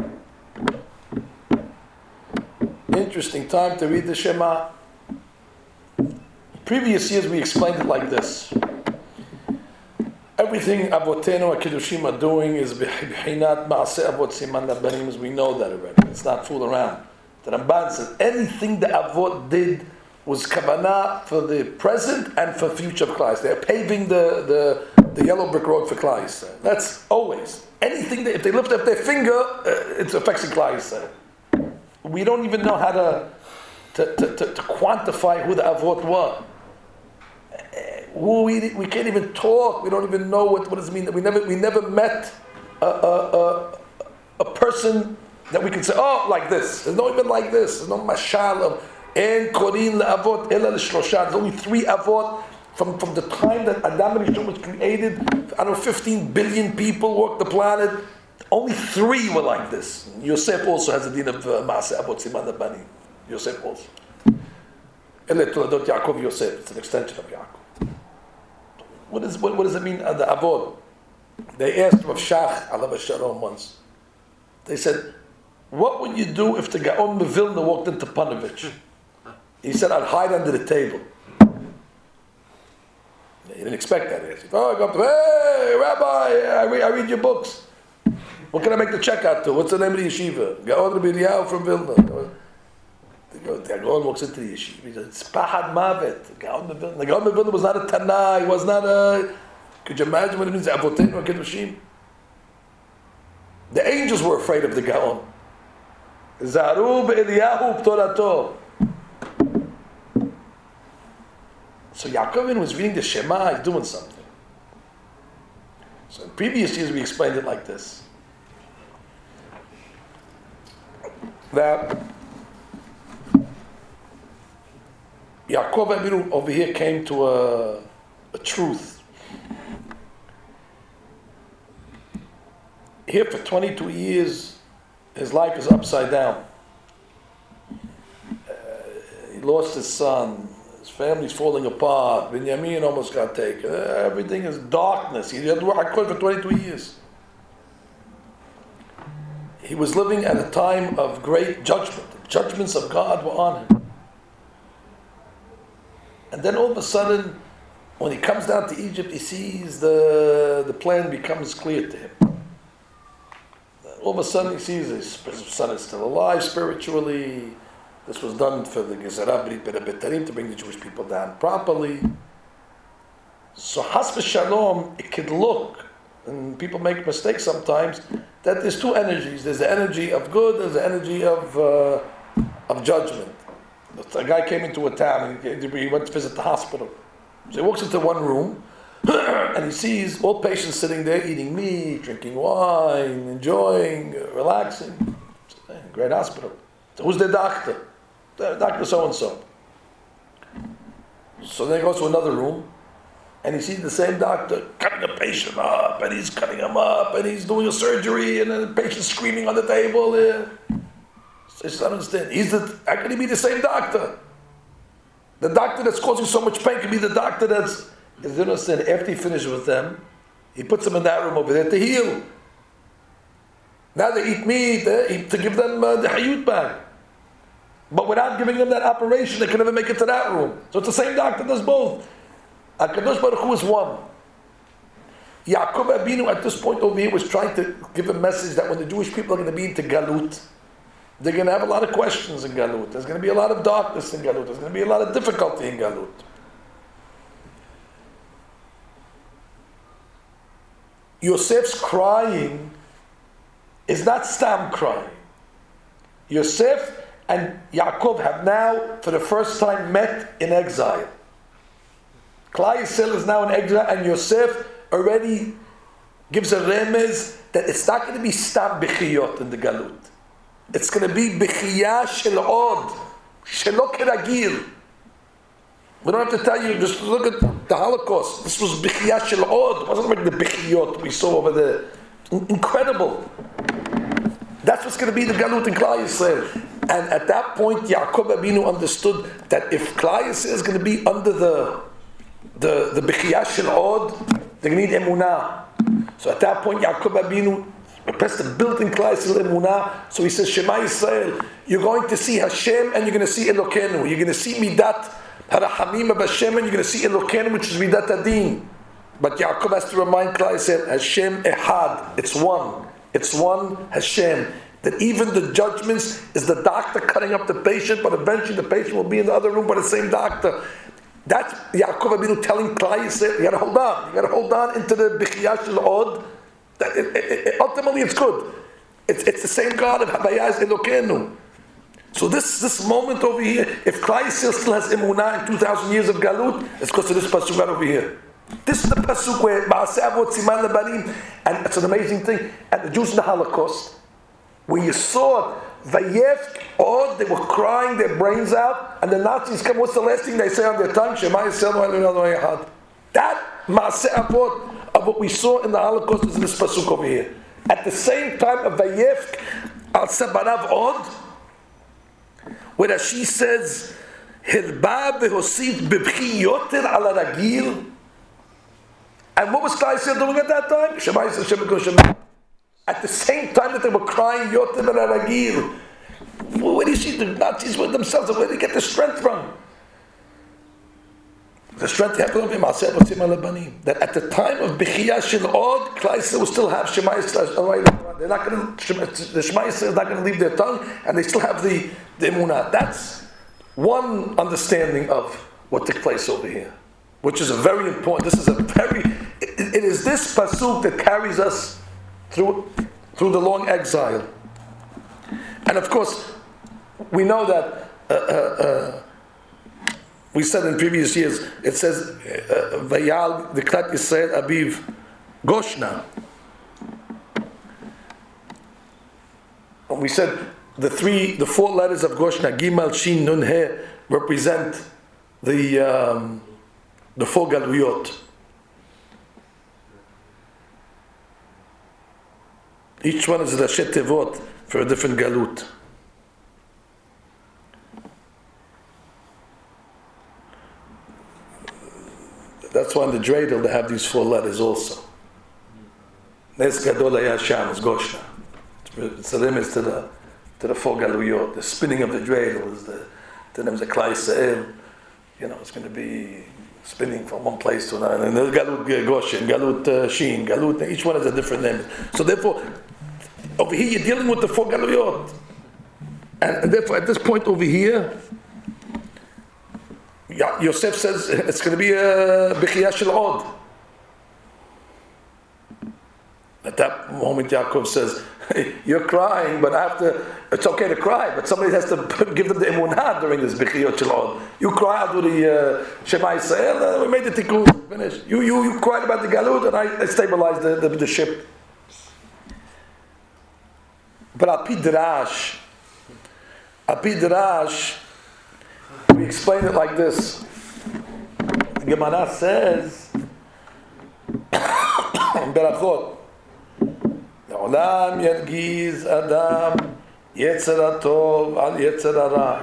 Interesting time to read the Shema. Previous years we explained it like this. Everything Avotenu and Kiddushim are doing is b'chinat ma'aseh avot siman labanim, as we know that already. It's not fool around. The Ramban says anything the Avot did was kavanah for the present and for future of Klal. They're paving the, the, the yellow brick road for Klal Yisrael. That's always. Anything, that, if they lift up their finger, uh, it affects Klal Yisrael. We don't even know how to to, to, to, to quantify who the Avot were. Uh, who we, we can't even talk. We don't even know what, what does it mean. We never, we never met a, a, a, a person that we can say, oh, like this. There's no even like this. There's no mashal of En korin le'avot ela l'shlosha. There's only three avot from, from the time that Adam and Rishon was created. I don't know, fifteen billion people walked the planet. Only three were like this. Yosef also has a din of Maaseh Avot Siman Labanim. Yosef also. Ele Toledot Yaakov Yosef. It's an extension of Yaakov. What, is, what, what does it mean, uh, the avot? They asked Rav Shach, Alav Shalom, once. They said, what would you do if the Gaon Mevilna walked into Panovich? He said, I'd hide under the table. He didn't expect that. He said, oh, I go up to, hey, Rabbi, I read, I read your books. What can I make the check out to? What's the name of the yeshiva? Gaon Rabbi Eliyahu from Vilna. The Gaon walks into the yeshiva. He says, it's Pahad Mavet. Gaon Mevilna. The Gaon Mevilna was not a Tanai. He was not a... Could you imagine what it means? Avotenu and Kiddushim. The angels were afraid of the Gaon. Zaru be'Eliyahu b'torato. So Yaakovin was reading the Shema, he's doing something. So in previous years we explained it like this. That Yaakov Avinu over here came to a, a truth. Here for twenty-two years, his life is upside down. Uh, he lost his son. His family's falling apart. Binyamin almost got taken. Uh, everything is darkness. He had to work for twenty-two years. he was living at a time of great judgment. The judgments of God were on him. And then all of a sudden, when he comes down to Egypt, he sees the, the plan becomes clear to him. All of a sudden he sees his son is still alive spiritually. This was done for the Gezerah Brit Betarim to bring the Jewish people down properly. So Has v'Shalom, it could look, and people make mistakes sometimes, that there's two energies. There's the energy of good, there's the energy of uh, of judgment. A guy came into a town, and he went to visit the hospital. So he walks into one room, and he sees all patients sitting there eating meat, drinking wine, enjoying, uh, relaxing. Great hospital. So who's the doctor? The doctor so-and-so. So then he goes to another room, and he sees the same doctor cutting a patient up, and he's cutting him up, and he's doing a surgery, and then the patient's screaming on the table. Yeah. So he says, I don't understand. He's the, how can he be the same doctor? The doctor that's causing so much pain can be the doctor that's, you don't understand, after he finishes with them, he puts them in that room over there to heal. Now they eat meat eh, to give them uh, the hayut back. But without giving them that operation, they can never make it to that room. So it's the same doctor does both. HaKadosh Baruch Hu is one. Yaakov Abinu at this point over here was trying to give a message that when the Jewish people are going to be into Galut, they're going to have a lot of questions in Galut. There's going to be a lot of darkness in Galut. There's going to be a lot of difficulty in Galut. Yosef's crying is not Stam crying. Yosef and Yaakov have now, for the first time, met in exile. Klal Yisrael is now in exile, and Yosef already gives a remez that it's not going to be Stam Bechiyot in the Galut. It's going to be Bechiyah Shel Od, Shelo Keragil. We don't have to tell you, just look at the Holocaust. This was Bechiyah Shel Od. It wasn't like the Bechiyot we saw over there. Incredible. That's what's going to be the Galut in Klal Yisrael. And at that point, Yaakov Abinu understood that if Klal Yisrael is going to be under the the the Bechiyah Shel Od, they're going to need Emunah. So at that point, Yaakov Abinu pressed the built-in Klal Yisrael Emunah. So he says, Shema Yisrael, you're going to see Hashem and you're going to see Elokeinu. You're going to see Midat Harachamim of Hashem and you're going to see Elokeinu, which is Midat Adin. But Yaakov has to remind Klal Yisrael, Hashem Ehad, it's one. It's one Hashem. That even the judgments is the doctor cutting up the patient, but eventually the patient will be in the other room by the same doctor. That's Yaakov Abinu telling Klal Yisrael, you got to hold on. You got to hold on into the Bechiyah Shel Od. That it, it, it, ultimately, it's good. It's, it's the same God of Havayah Elokeinu. So this this moment over here, if Klal Yisrael still has Emunah in two thousand years of Galut, it's because of this pasuk right over here. This is the pasuk where Ma'aseh Avot Siman Lebanim, and it's an amazing thing. And the Jews in the Holocaust, where you saw Vayevk, oh, they were crying their brains out, and the Nazis come, what's the last thing they say on their tongue? Shema Yisrael Eloheinu Echad. That Ma'aseh Avot of what we saw in the Holocaust is in this pasuk over here. At the same time of Vayevk, Al Sabarav Od, where Rashi says, Hirba behosit bebchi yoter ala ragil. And what was Klal Yisrael doing at that time? Shema Yisrael Shem Ekol Shema. At the same time that they were crying yoter ala ragil. Where do you see the Nazis with themselves? Where do they get the strength from? The strength happened of him. That at the time of Bechiyah Shel Od, Klal Yisrael will still have Shema Yisrael. They're not going to. The Shema Yisrael is not going to leave their tongue, and they still have the the Emunah. That's one understanding of what took place over here, which is a very important. This is a very. It, it is this pasuk that carries us through through the long exile, and of course, we know that. Uh, uh, uh, We said in previous years, it says, Vayal, the Klat Yisrael Abiv, Goshna. We said the three, the four letters of Goshna, Gimal, Shin, Nun, He, represent the um, the four Galuyot. Each one is a Rashi Tevot for a different Galut. That's why in the dreidel they have these four letters also. Nes Gadol Haya Sham is Goshna. It's a limit to the to the four galuyot. The spinning of the dreidel was the to them the klai se'el. You know, it's going to be spinning from one place to another. And there's galut goshen, galut uh, shin, galut. Each one has a different name. So therefore, over here you're dealing with the four galuyot, and, and therefore at this point over here, Yosef says it's going to be a bechiyah shel od. At that moment, Yaakov says, hey, "You're crying, but after it's okay to cry, but somebody has to give them the emunah during this bechiyot shel od. You cry out with the uh, Shema Yisrael. Uh, we made the tikkun, finished. You you you cried about the galut, and I, I stabilized the, the the ship." But al pi drash, al pi drash, we explain it like this. The Gemara says in Berachot, לעולם ירגיז אדם יצר הטוב על יצר הרע.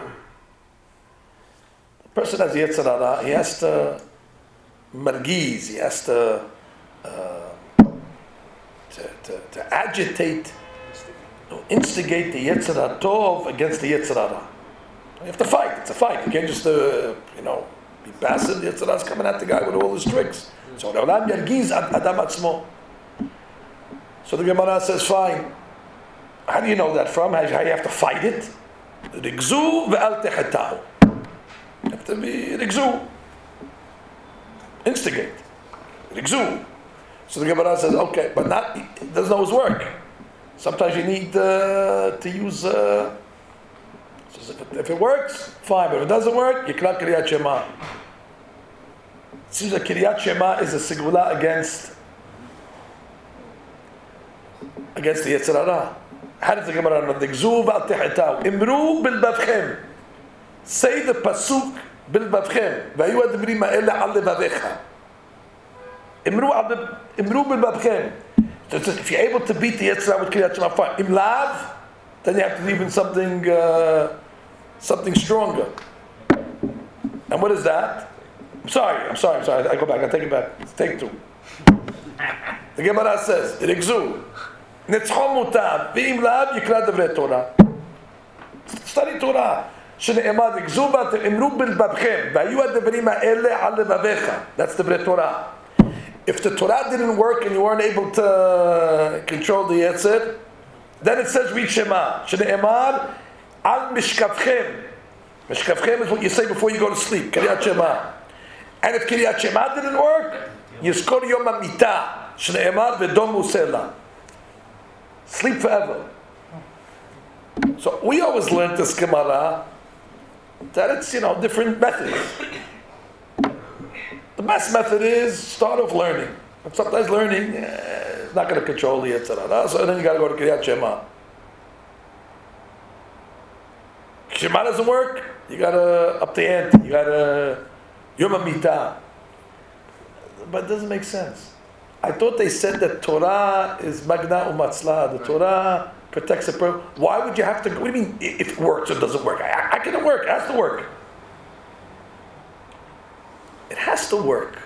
The person has יצר הרע, he has to margiz, he has to, uh, to, to, to agitate, to instigate the יצר הטוב against the יצר הרע. You have to fight, it's a fight. You can't just, uh, you know, be passive. The יצר הרע is coming at the guy with all his tricks. So לעולם ירגיז אדם עצמו. So the Gemara says, fine. How do you know that from? How you have to fight it? Rigzu ve'al techetau. You have to be rigzu. Instigate. Rigzu. So the Gemara says, okay, but not, it doesn't always work. Sometimes you need uh, to use, uh, if, it, if it works, fine, but if it doesn't work, you cannot Kiryat Shema. It seems that Kiryat Shema is a sigula against against the Yetzer Hara. How does the Gemara know? Digzu v'al techetau. Imru bilbavchem. Say the pasuk bilbavchem. V'ayu adibrim ha'ele al levavecha. Imru imru bilbavchem. So if you're able to beat the Yetzer Hara with Kiryat Shema, fine. Im lav, then you have to leave in something, uh, something stronger. And what is that? I'm sorry, I'm sorry, I'm sorry. I go back, I take it back. Let's take two. The Gemara says, Rigzu. Netzchom mutar, ve'im lav yikra devrei Torah. Study Torah. Shne'emar rigzu v'imru bilbavchem v'ayu adivrim ha'ele al levavecha. That's devrei Torah. If the Torah didn't work and you weren't able to control the Yetzer, then it says read Shema. Shne'emar al mishkavchem. Mishkavchem is what you say before you go to sleep. Kiryat Shema. And if Kiryat Shema didn't work, yizkor yom ha'mitah. Shne'emar v'dom usela. Sleep forever. So we always learn this Gemara that it's, you know, different methods. The best method is start off learning. And sometimes learning eh, is not going to control the Yetzer Hara, so then you got to go to Kiryat Shema. Shema doesn't work, you got to up the ante, you got to Yom HaMitah. But it doesn't make sense. I thought they said that Torah is magna umatzla. The Torah protects the person. Why would you have to? What do you mean if it works or doesn't work? I, I can it work. It has to work. It has to work.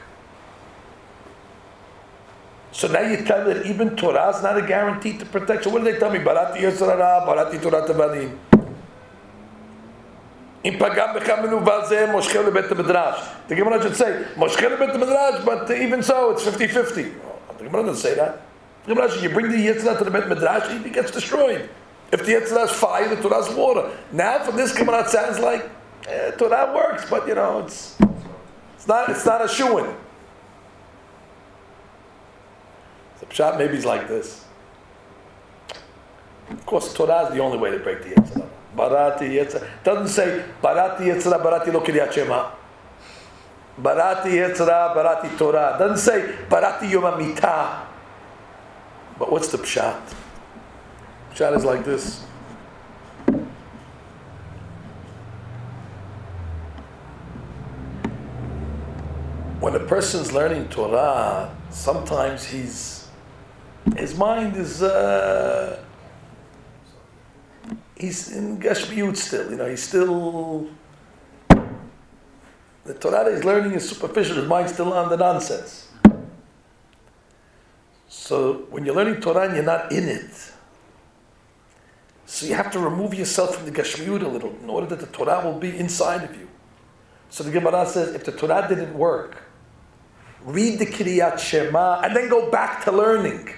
So now you tell me that even Torah is not a guarantee to protect. So what do they tell me? Barati Yetzer Hara, barati Torah Tevanim. The Gemara should say, Moshchel lebet midrash, but even so, it's fifty-fifty. The Gemara doesn't say that. The Gemara says, you bring the Yetzer Hara to the bet midrash, he gets destroyed. If the Yetzer Hara is fire, the Torah is water. Now, from this Gemara, it sounds like eh, Torah works, but you know, it's it's not it's not a shoo-in. The pshat maybe is like this. Of course, Torah is the only way to break the Yetzer Hara. Barati Yetzer. Doesn't say Barati Yetzer Hara, Barati lo Kiryat Shema. Barati Yetzer Hara, Barati Torah. Doesn't say Barati Yom HaMitah. But what's the pshat? Pshat is like this. When a person's learning Torah, sometimes he's his mind is. Uh, He's in Gashmiut still, you know, he's still, the Torah that he's learning is superficial, his mind's still on the nonsense. So when you're learning Torah and you're not in it, So you have to remove yourself from the Gashmiut a little in order that the Torah will be inside of you. So the Gemara says, if the Torah didn't work, read the Kriyat Shema and then go back to learning.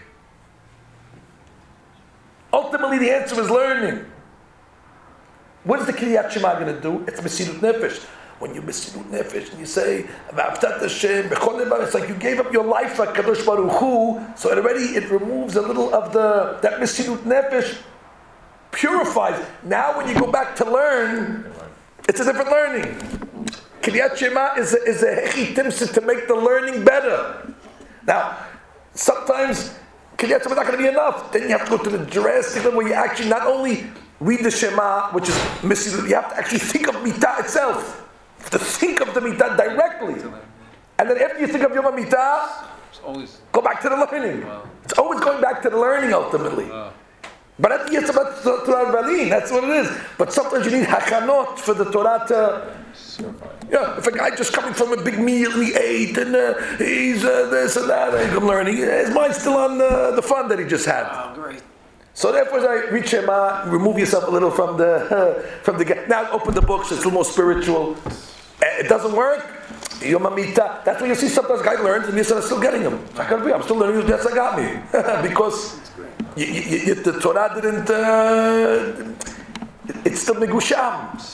Ultimately, the answer is learning. What is the Kriyat Shema going to do? It's Mesirut Nefesh. When you Mesirut Nefesh and you say, V'avtat Hashem, b'chol levav, it's like you gave up your life for Kadosh Baruch Hu, so it already, it removes a little of the, that Mesirut Nefesh, purifies. Now when you go back to learn, it's a different learning. Kriyat Shema is a, is a hechitimsa to make the learning better. Now, sometimes Kriyat Shema is not going to be enough. Then you have to go to the drastic level where you actually not only read the Shema, which is missing, you have to actually think of Mitah itself. You have to think of the Mitah directly. And then after you think of Yom HaMitah, always go back to the learning. Wow. It's always going back to the learning ultimately. Wow. But at the end, it's about Torah Valin, that's what it is. But sometimes you need hachanot for the Torah to... Yeah, if a guy just coming from a big meal and he ate and uh, he's uh, this and that, I'm learning, his mind's still on uh, the fun that he just had. Oh, great. So therefore, I read Shema, remove yourself a little from the uh, from the. Now open the books. It's a little more spiritual. It doesn't work. Yom HaMitah. That's what you see. Sometimes a guy learns and he's still getting him. I gotta be. I'm still learning. That's what got me because you, you, you, the Torah didn't. Uh, it, it's still megusham.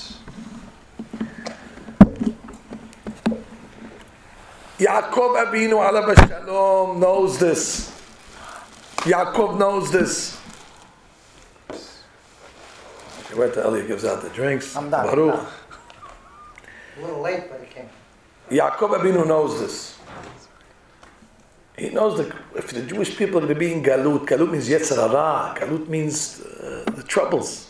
Yaakov Abinu alav shalom knows this. Yaakov knows this. Wait till Eli gives out the drinks. I'm done. Baruch. I'm done. A little late, but it came. Yaakov Abinu knows this. He knows that if the Jewish people are going to be in Galut, Galut means Yetzer Hara. Galut means uh, the troubles.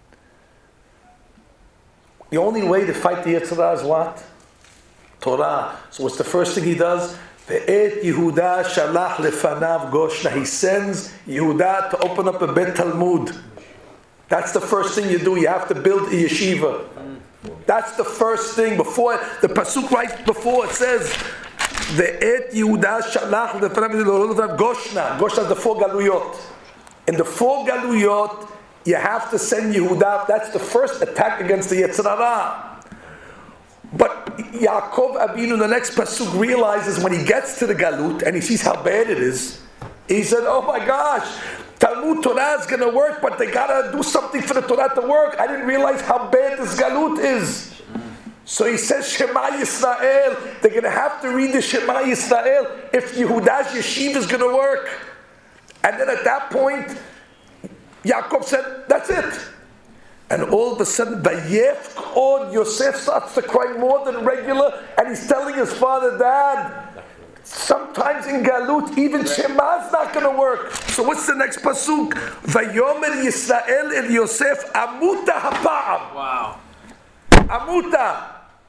The only way to fight the Yetzer Hara is what? Torah. So what's the first thing he does? Ve'et Yehuda shalach lefanav Goshna. He sends Yehuda to open up a Bet Talmud. That's the first thing you do. You have to build a yeshiva. That's the first thing. Before the pasuk right before it says, "Ve'et Yehuda shalach lefanav Goshna." Goshna is the four galuyot. In the four galuyot, you have to send Yehuda. That's the first attack against the Yetzer Hara. But Yaakov Abinu, the next pasuk, realizes when he gets to the galut and he sees how bad it is, he said, "Oh my gosh, Talmud Torah is going to work, but they got to do something for the Torah to work. I didn't realize how bad this galut is." So he says, "Shema Yisrael." They're going to have to read the Shema Yisrael if Yehuda's yeshiva is going to work. And then at that point, Yaakov said, "That's it." And all of a sudden, Bayef on Yosef starts to cry more than regular, and he's telling his father, "Dad, sometimes in Galut, even Shema is not going to work." So what's the next pasuk? Vayomer Yisrael el Yosef Amuta hapa'am. Wow. Amuta.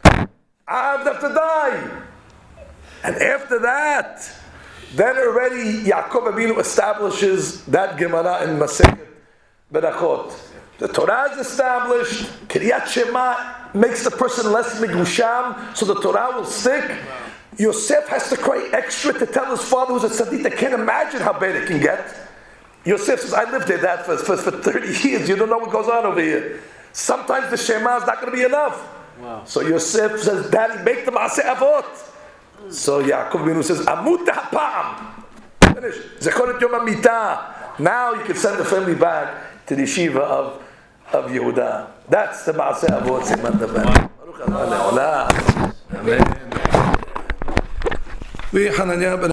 I have to die. And after that, then already Yaakov Abinu establishes that Gemara in Masechet Berachot. The Torah is established. Kriyat Shema makes the person less migusham, so the Torah will stick. Yosef has to cry extra to tell his father, who's a tzaddik, I can't imagine how bad it can get. Yosef says, "I lived there that for, for, for thirty years. You don't know what goes on over here. Sometimes the Shema is not going to be enough." Wow. So Yosef says, "Daddy, make the Maaseh Avot." So Yaakov Avinu says, "Amut hapa'am." Finish. Zechoret Yom HaMitah. Now you can send the family back to the yeshiva of of Yehuda. That's the Maaseh Avot Siman Davar. Baruch Adonai Le'olam. Amen.